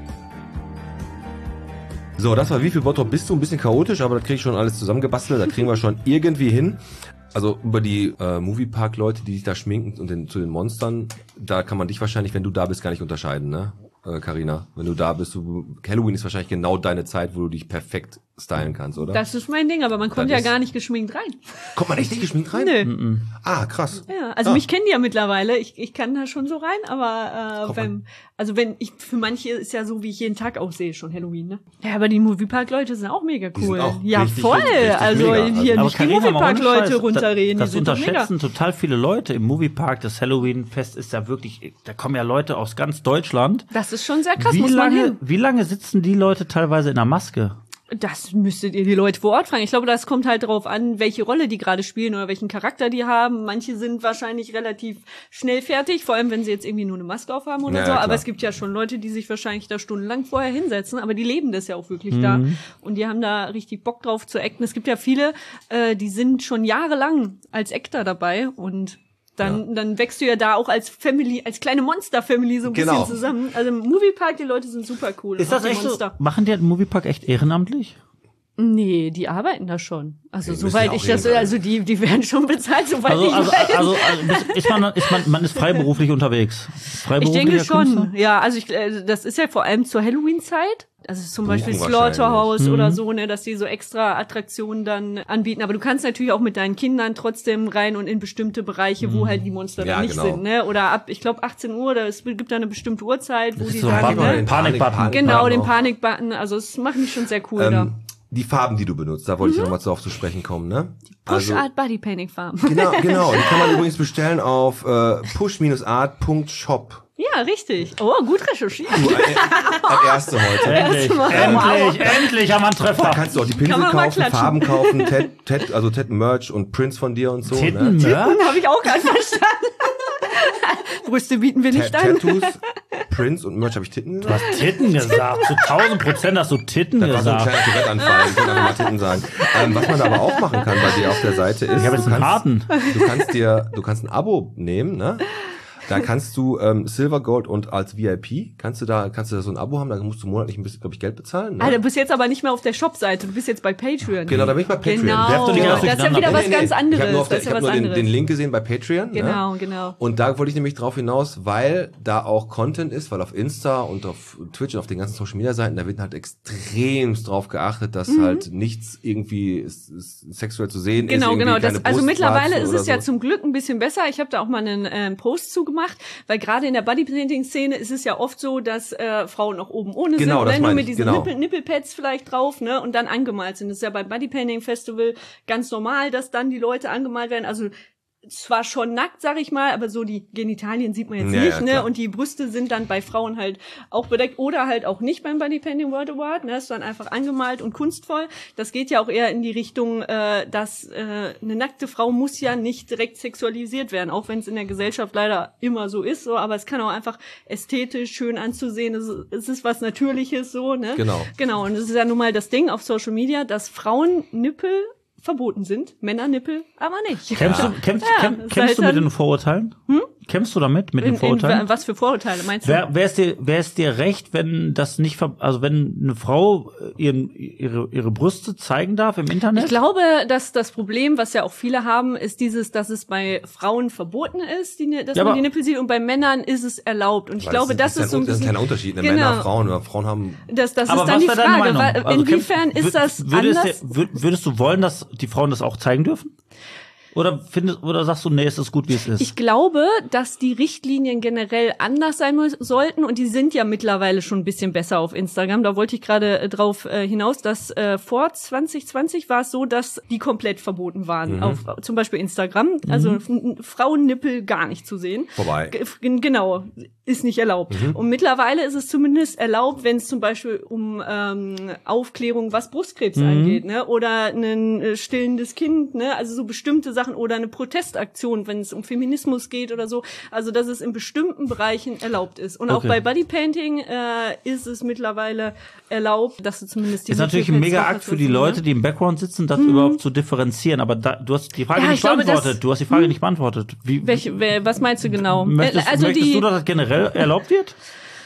So, das war wie viel Bottrop bist du? Ein bisschen chaotisch, aber das kriege ich schon alles zusammengebastelt. Da kriegen wir schon irgendwie hin. Also über die äh, Moviepark-Leute, die sich da schminken und den, zu den Monstern, da kann man dich wahrscheinlich, wenn du da bist, gar nicht unterscheiden, ne? Carina, wenn du da bist, du, Halloween ist wahrscheinlich genau deine Zeit, wo du dich perfekt stylen kannst, oder? Das ist mein Ding, aber man kommt Das ja ist- gar nicht geschminkt rein. Kommt man echt nicht geschminkt rein? Nö. Ah, krass. Ja, also Ah. mich kennen die ja mittlerweile. Ich, ich kann da schon so rein, aber äh, Kommt wenn, also wenn ich für manche ist ja so, wie ich jeden Tag aussehe, schon Halloween, ne? Ja, aber die Moviepark-Leute sind auch mega Die sind cool. auch ja, richtig, voll. richtig, richtig also mega. hier Also- nicht die Carina, mal ohne Moviepark-Leute Scheiß, runterreden, Das, die das sind doch mega. unterschätzen total viele Leute im Moviepark. Das Halloween-Fest ist ja wirklich, da kommen ja Leute aus ganz Deutschland. Das ist schon sehr krass, Wie muss man lange, hin. wie lange sitzen die Leute teilweise in der Maske? Das müsstet ihr die Leute vor Ort fragen. Ich glaube, das kommt halt darauf an, welche Rolle die gerade spielen oder welchen Charakter die haben. Manche sind wahrscheinlich relativ schnell fertig, vor allem wenn sie jetzt irgendwie nur eine Maske aufhaben oder Ja, so. ja, Aber klar. es gibt ja schon Leute, die sich wahrscheinlich da stundenlang vorher hinsetzen, aber die leben das ja auch wirklich da. Und die haben da richtig Bock drauf zu acten. Es gibt ja viele, äh, die sind schon jahrelang als Actor dabei und Dann, dann wächst du ja da auch als Family, als kleine Monster-Family so ein Genau. bisschen zusammen. Also im Moviepark, die Leute sind super cool. Ist das Auch die echt so? Monster. Machen die den Moviepark echt ehrenamtlich? Nee, die arbeiten da schon. Also Die müssen soweit ja auch ich das, jeden also die, die werden schon bezahlt, soweit Also, ich also, weiß. also, also ist man, ist man, man ist freiberuflich unterwegs. Ich Freiberuflicher denke schon, Künstler? ja. Also ich, äh, das ist ja vor allem zur Halloween-Zeit. Also zum Beispiel Buchen Slaughterhouse wahrscheinlich. oder Mhm. so, ne, dass die so extra Attraktionen dann anbieten. Aber du kannst natürlich auch mit deinen Kindern trotzdem rein und in bestimmte Bereiche, wo halt die Monster Ja, dann nicht genau. sind, ne? Oder ab, ich glaube, achtzehn Uhr, da es gibt da eine bestimmte Uhrzeit, wo Das die ist so ein sagen, Button, ne? den Panik-Button. Genau, den auch. Panik-Button. Also es machen die schon sehr cool da. Ähm, die Farben, die du benutzt, da wollte ich nochmal drauf zu sprechen kommen, ne? Push Art Body Painting Farm. Genau, genau. Die kann man übrigens bestellen auf äh, push art punkt shop. Ja, richtig. Oh, gut recherchiert. Du, äh, als erste heute. Endlich, Mal. endlich, endlich haben wir einen Da Treffer. kannst du auch die Pinsel Kann man mal kaufen, klatschen. Farben kaufen, Ted, Ted, also Ted Merch und Prints von dir und so. Titten, Ne? Merch? Habe ich auch gerade verstanden. Brüste bieten wir nicht Ta- an. Tattoos, Prints und Merch. Habe ich Titten Du gesagt? hast Titten gesagt. Zu tausend Prozent hast du Titten Das war so ein gesagt. kleiner Tourette-Anfall. Ich wollte einfach mal Titten sagen. Ähm, was man aber auch machen kann bei dir auf der Seite ist, Ich habe du jetzt einen kannst, harten. du kannst dir, du kannst ein Abo nehmen, ne? Da kannst du ähm, Silver, Gold und als V I P kannst du da kannst du da so ein Abo haben, da musst du monatlich ein bisschen, glaube ich, Geld bezahlen. Ne? Ah, du bist jetzt aber nicht mehr auf der Shop-Seite, du bist jetzt bei Patreon. Genau, da bin ich bei Patreon. Genau, nicht das ist ja wieder was Nee, nee, ganz anderes. Ich habe nur, auf der, das ist ich ja hab was nur den, anderes. den Link gesehen bei Patreon. Genau, ne? genau. Und da wollte ich nämlich drauf hinaus, weil da auch Content ist, weil auf Insta und auf Twitch und auf den ganzen Social Media Seiten, da wird halt extremst drauf geachtet, dass Mhm. halt nichts irgendwie s- s- sexuell zu sehen Genau, ist. genau. Das, also mittlerweile ist es oder ja so. zum Glück ein bisschen besser. Ich habe da auch mal einen äh, Post zugemacht, weil gerade in der Bodypainting-Szene ist es ja oft so, dass äh, Frauen auch oben ohne Genau, sind, das ne? nur meine mit ich, diesen genau. Nippel, Nippelpads vielleicht drauf, ne, und dann angemalt sind. Das ist ja beim Bodypainting-Festival ganz normal, dass dann die Leute angemalt werden. Also zwar schon nackt, sag ich mal, aber so die Genitalien sieht man jetzt Ja, nicht, ja, ne? klar. Und die Brüste sind dann bei Frauen halt auch bedeckt oder halt auch nicht beim Bodypainting World Award, ne? Ist dann einfach angemalt und kunstvoll. Das geht ja auch eher in die Richtung, äh, dass äh, eine nackte Frau muss ja nicht direkt sexualisiert werden, auch wenn es in der Gesellschaft leider immer so ist, so, aber es kann auch einfach ästhetisch schön anzusehen. Es, es ist was Natürliches, so, ne? Genau. Genau. Und das ist ja nun mal das Ding auf Social Media, dass Frauennippel verboten sind, Männernippel aber nicht. Kämpfst du, kämpfst, Ja, kämpf, das ist kämpfst halt du mit dann- den Vorurteilen? Hm? Kämpfst du damit, mit In, den Vorurteilen? in, was für Vorurteile meinst du? Wer, wer ist dir, wer ist dir recht, wenn das nicht, ver also wenn eine Frau ihren, ihre, ihre Brüste zeigen darf im Internet? Ich glaube, dass das Problem, was ja auch viele haben, ist dieses, dass es bei Frauen verboten ist, die, dass Ja, man aber- die Nippel sieht, und bei Männern ist es erlaubt. Und ich Weil glaube, das, ein- ist so ein das ist ein bisschen, kleiner Unterschied. Ne? Genau. Männer, Frauen, oder Frauen haben. das, das Aber ist dann was die wäre deine Frage, Meinung? weil, Also inwiefern kämpf- ist das würd- würdest anders? du- würd- Würdest du wollen, dass die Frauen das auch zeigen dürfen? Oder findest, oder sagst du, nee, es ist gut, wie es ist? Ich glaube, dass die Richtlinien generell anders sein muss, sollten, und die sind ja mittlerweile schon ein bisschen besser auf Instagram. Da wollte ich gerade äh, drauf äh, hinaus, dass äh, vor zwanzig zwanzig war es so, dass die komplett verboten waren, Mhm. auf äh, zum Beispiel Instagram. Also f- Frauennippel gar nicht zu sehen. Vorbei. G genau, ist nicht erlaubt. Mhm. Und mittlerweile ist es zumindest erlaubt, wenn es zum Beispiel um ähm, Aufklärung, was Brustkrebs Mhm. angeht, ne, oder ein äh, stillendes Kind, ne, also so bestimmte Sachen, oder eine Protestaktion, wenn es um Feminismus geht oder so. Also dass es in bestimmten Bereichen erlaubt ist. Und auch Okay. bei Bodypainting äh, ist es mittlerweile erlaubt, dass du zumindest die Ist natürlich ein Nippelpads mega drauf Akt hast für die und so, Leute, ne? die im Background sitzen, das überhaupt zu differenzieren. Aber da, du hast die Frage Ja, nicht ich glaube, beantwortet. das- du hast die Frage nicht beantwortet. Wie, Welche, wer, was meinst du genau? möchtest Äh, also möchtest die, du, dass das generell erlaubt wird?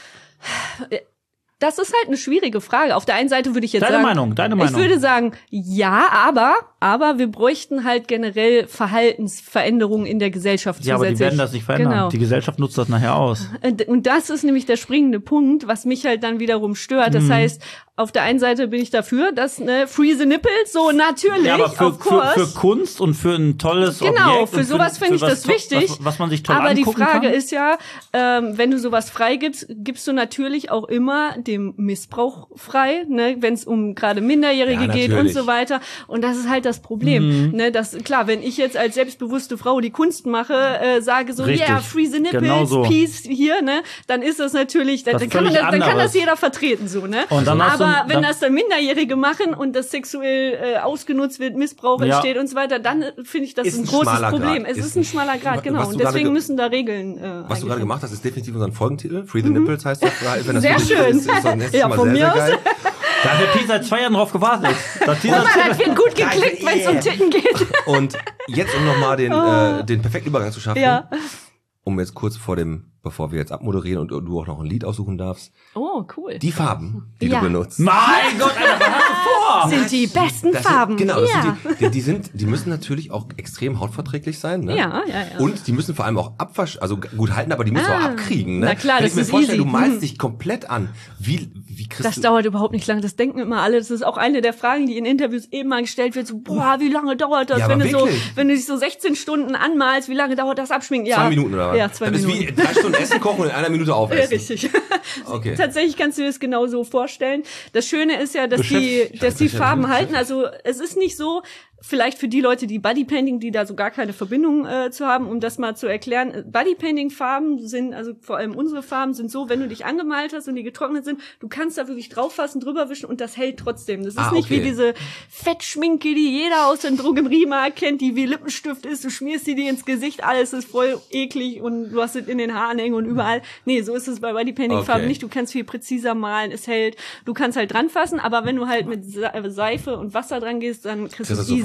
Das ist halt eine schwierige Frage. Auf der einen Seite würde ich jetzt Deine sagen, Meinung, deine Meinung. Ich würde sagen, ja, aber, aber wir bräuchten halt generell Verhaltensveränderungen in der Gesellschaft Ja, aber die zusätzlich. werden das nicht verändern. Genau. Die Gesellschaft nutzt das nachher aus. Und und das ist nämlich der springende Punkt, was mich halt dann wiederum stört. Das Mhm. heißt, auf der einen Seite bin ich dafür, dass, ne, free the nipples, so natürlich, Ja, aber für, of für, course. für Kunst und für ein tolles Genau, Objekt. für und sowas für finde ich was das to- wichtig. Was, was man sich toll Aber die angucken Frage kann. ist ja, ähm, wenn du sowas freigibst, gibst du natürlich auch immer dem Missbrauch frei, ne, wenn es um gerade Minderjährige Ja, geht und natürlich. so weiter. Und das ist halt das Problem, Mhm. ne, dass klar, wenn ich jetzt als selbstbewusste Frau die Kunst mache, äh, sage so, Richtig. yeah, free the nipples, Genau so. peace hier, ne, dann ist das natürlich, dann, Was dann kann man völlig das, dann kann das anderes. jeder vertreten, so, ne. Und dann hast du- Aber wenn dann- das dann Minderjährige machen und das sexuell äh, ausgenutzt wird, Missbrauch Ja. entsteht und so weiter, dann äh, finde ich das Ist ein ein großes schmaler Problem. Grad. Es Ist ist ein schmaler Grad, Was genau. du Und gerade deswegen ge- müssen da Regeln. Äh, Was du eingeführt gerade gemacht hast, ist definitiv unser Folgentitel. Free the Nipples heißt das. Wenn das Sehr für dich schön. Ist, ist das nächste Ja, Mal von sehr, mir sehr aus. geil. Da hat der Pi seit zwei Jahren drauf gewartet. Das Guck mal, das wird gut geklickt, wenn es um Titten geht. Und jetzt, um nochmal den, äh, den perfekten Übergang zu schaffen, Ja. um jetzt kurz vor dem, bevor wir jetzt abmoderieren und du auch noch ein Lied aussuchen darfst, Oh, cool. die Farben, die Ja. du benutzt. Mein Gott, Alter, was hast du vor? Sind die besten Das Farben. Sind, genau, das ja. sind die, die, die sind, die müssen natürlich auch extrem hautverträglich sein, ne? Ja, ja, ja. Und die müssen vor allem auch abwasch, also gut halten, aber die müssen Ah, auch abkriegen, ne? na klar, Wenn das ich mir ist vorstelle, easy. du malst Hm. dich komplett an. Wie, wie kriegst Das du... dauert überhaupt nicht lange. Das denken immer alle. Das ist auch eine der Fragen, die in Interviews eben mal gestellt wird. So, boah, wie lange dauert das, Ja, wenn aber du so, wirklich? wenn du dich so sechzehn Stunden anmalst? Wie lange dauert das Abschminken? Ja, Zwei Minuten oder was? Ja, zwei das Minuten. ist wie drei Stunden Essen kochen und in einer Minute Ja, aufessen. richtig. Okay. Tatsächlich kannst du dir das genau so vorstellen. Das Schöne ist ja, dass die, Beschäftigt- dass die Beschäftigt- Farben halten. Also es ist nicht so, vielleicht für die Leute, die Bodypainting, die da so gar keine Verbindung äh, zu haben, um das mal zu erklären. Bodypainting-Farben sind, also vor allem unsere Farben sind so, wenn du dich angemalt hast und die getrocknet sind, du kannst da wirklich drauf fassen, drüber wischen und das hält trotzdem. Das ist Ah, nicht okay. wie diese Fettschminke, die jeder aus dem Drogeriemarkt kennt, die wie Lippenstift ist. Du schmierst die dir ins Gesicht, alles ist voll eklig und du hast es in den Haaren hängen und überall. Nee, so ist es bei Bodypainting-Farben Okay. nicht. Du kannst viel präziser malen, es hält. Du kannst halt dran fassen, aber wenn du halt mit Se- Seife und Wasser dran gehst, dann kriegst du Kriegst es du easy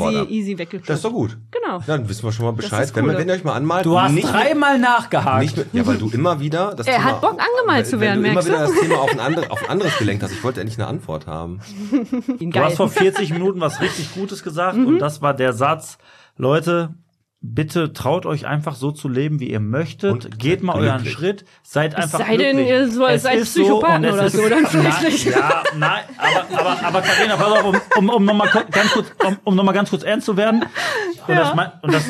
Antwort ab. easy weggekriegt. Das ist doch gut. Genau. Ja, dann wissen wir schon mal Das Bescheid. ist Wenn, cool. wenn ihr euch mal anmalt. Du hast nicht dreimal mit, nachgehakt. nicht mit, ja, weil du immer wieder das Er Thema, hat Bock, angemalt weil, zu werden, wenn du immer merkst du? wieder das Thema auf ein, andere, auf ein anderes gelenkt hast. Ich wollte endlich eine Antwort haben. Du hast vor vierzig Minuten was richtig Gutes gesagt und das war der Satz, Leute, bitte traut euch einfach so zu leben, wie ihr möchtet. Und Geht mal glücklich. euren Schritt. Seid einfach sei denn, glücklich. ihr so- Es seid ist so Psychopathen und es oder ist- so, dann Nein, vielleicht. ja, nein, aber, aber, aber Carina, pass auf, um, um, um nochmal ganz kurz, um, um noch mal ganz kurz ernst zu werden. Und Ja. das, mein- und das,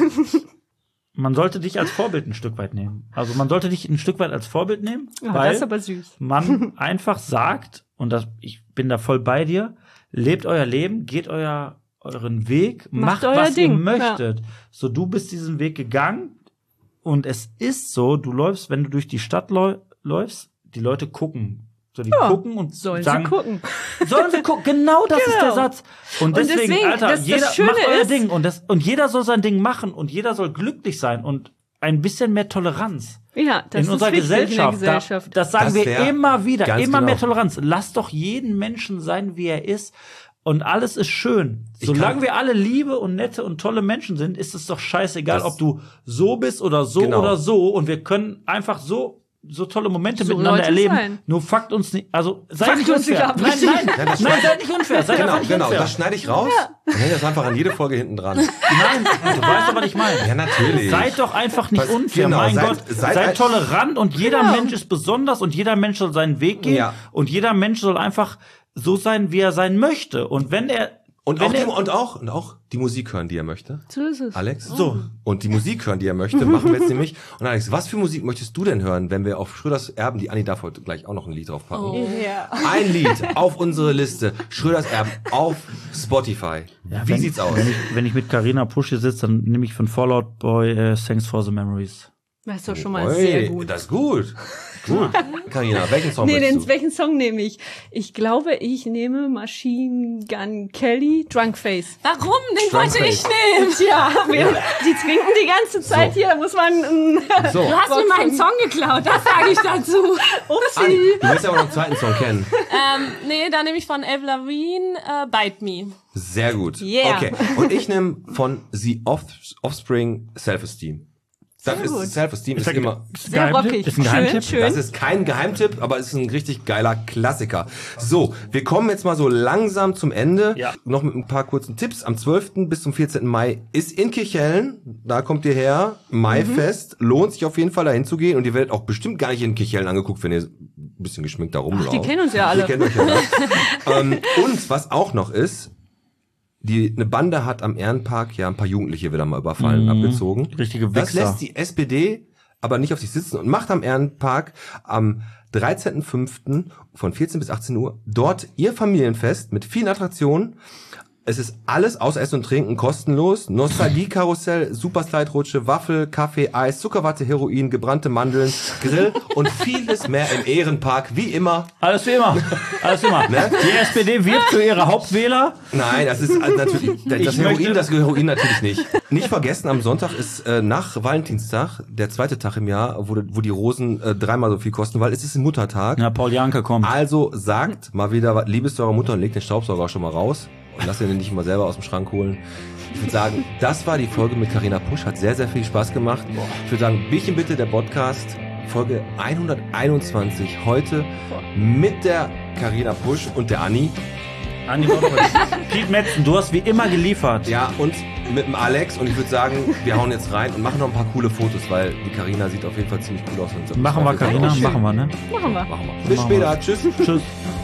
man sollte dich als Vorbild ein Stück weit nehmen. Also man sollte dich ein Stück weit als Vorbild nehmen, Ja, weil das ist aber süß. man einfach sagt, und das, ich bin da voll bei dir, lebt euer Leben, geht euer euren Weg, Macht macht, euer was Ding, ihr möchtet. So, du bist diesen Weg gegangen und es ist so, du läufst, wenn du durch die Stadt läu- läufst, die Leute gucken. So, die Ja, gucken und sollen sagen, sie gucken. sollen sie gucken. Genau das ist der Genau. Satz. Und Und deswegen, deswegen, Alter, das- das jeder Schöne macht euer ist- Ding und das, und jeder soll sein Ding machen und jeder soll glücklich sein und ein bisschen mehr Toleranz. Ja, das in ist unserer wichtig Gesellschaft. in der Gesellschaft. Da, das sagen Das wir wär immer wieder. ganz Immer genau. mehr Toleranz. Lasst doch jeden Menschen sein, wie er ist. Und alles ist schön. Ich Solange kann- wir alle liebe und nette und tolle Menschen sind, ist es doch scheißegal, Das- ob du so bist oder so Genau. oder so. Und wir können einfach so so tolle Momente So miteinander Leute erleben. sein. Nur fuckt uns nicht, also seid Fuckt nicht uns nicht unfair. ab, Nein, richtig. nein, Nein, das nein, seid nicht unfair. Seid Genau, einfach nicht genau. unfair. Das schneide ich raus und hänge das einfach an jede Folge hinten dran. Nein, du weißt aber, was ich meine. Ja, natürlich. Seid doch einfach nicht Was- unfair, genau, mein seid- Gott. seid Seid, ein- tolerant und jeder Genau. Mensch ist besonders und jeder Mensch soll seinen Weg gehen Ja. und jeder Mensch soll einfach so sein, wie er sein möchte. Und wenn er Und wenn auch, die, er, und, auch, und auch die Musik hören, die er möchte. So ist es. Alex? So. Und die Musik hören, die er möchte, machen wir jetzt nämlich. Und Alex, was für Musik möchtest du denn hören, wenn wir auf Schröders Erben, die Anni darf heute gleich auch noch ein Lied draufpacken. Oh. Ja. Ein Lied auf unsere Liste. Schröders Erben auf Spotify. Ja, Wie wenn, sieht's aus? Wenn ich, wenn ich mit Carina Pusch hier sitze, dann nehme ich von Fallout Boy äh, Thanks for the Memories. Das ist doch schon mal Ui, sehr gut. Das ist gut. Gut. Carina, welchen Song Nee, möchtest den, du? welchen Song nehme ich? Ich glaube, ich nehme Machine Gun Kelly, Drunk Face. Warum? Den Drunk wollte ich Face. nehmen. Tja, wir, die trinken die ganze Zeit So. hier, da muss man... ähm, So, Du hast mir meinen Song geklaut, das sage ich dazu. Anni, du willst ja aber noch einen zweiten Song kennen. ähm, nee, da nehme ich von Avril Lavigne äh, Bite Me. Sehr gut. Yeah. Okay. Und ich nehme von The Off- Offspring Self-Esteem. Das Sehr gut. ist Self-Esteem ist Ist immer. Ist ein Sehr Geheimtipp? rockig. Ist ein Schön, Geheimtipp? schön. Das ist kein Geheimtipp, aber es ist ein richtig geiler Klassiker. So, wir kommen jetzt mal so langsam zum Ende. Ja. Noch mit ein paar kurzen Tipps. Am zwölften bis zum vierzehnten Mai ist in Kirchhellen, da kommt ihr her, Maifest. Mhm. Lohnt sich auf jeden Fall dahin zu gehen und ihr werdet auch bestimmt gar nicht in Kirchhellen angeguckt, wenn ihr ein bisschen geschminkt da rumlauft. die kennen uns ja alle. Die kennen euch ja alle. ähm, und was auch noch ist, die eine Bande hat am Ehrenpark ja ein paar Jugendliche wieder mal überfallen, Mhm. abgezogen. Richtige Das Wichser. lässt die S P D aber nicht auf sich sitzen und macht am Ehrenpark am dreizehnten fünften von vierzehn bis achtzehn Uhr dort ihr Familienfest mit vielen Attraktionen. Es ist alles außer Essen und Trinken kostenlos. Nostalgie-Karussell, Superslide-Rutsche, Waffel, Kaffee, Eis, Zuckerwatte, Heroin, gebrannte Mandeln, Grill und vieles mehr im Ehrenpark, wie immer. Alles wie immer. Alles wie immer. Ne? Die S P D wirbt für ihre Hauptwähler. Nein, das ist äh, natürlich das Ich Heroin, möchte- das Heroin natürlich nicht. Nicht vergessen, am Sonntag ist äh, nach Valentinstag der zweite Tag im Jahr, wo, wo die Rosen äh, dreimal so viel kosten, weil es ist ein Muttertag. Na, Paul Janke kommt. Also sagt mal wieder Liebes zu eurer Mutter und legt den Staubsauger auch schon mal raus und lasst ihn nicht immer selber aus dem Schrank holen. Ich würde sagen, das war die Folge mit Carina Pusch, hat sehr, sehr viel Spaß gemacht. Ich würde sagen, Bierchen bitte, der Podcast, Folge hunderteinundzwanzig, heute mit der Carina Pusch und der Anni. Andi Bottrop. Piet Metzen, du hast wie immer geliefert. Ja, und mit dem Alex. Und ich würde sagen, wir hauen jetzt rein und machen noch ein paar coole Fotos, weil die Carina sieht auf jeden Fall ziemlich cool aus. Machen wir, Carina, machen wir, ne? Machen wir. Machen wir. Bis später. Tschüss. Tschüss.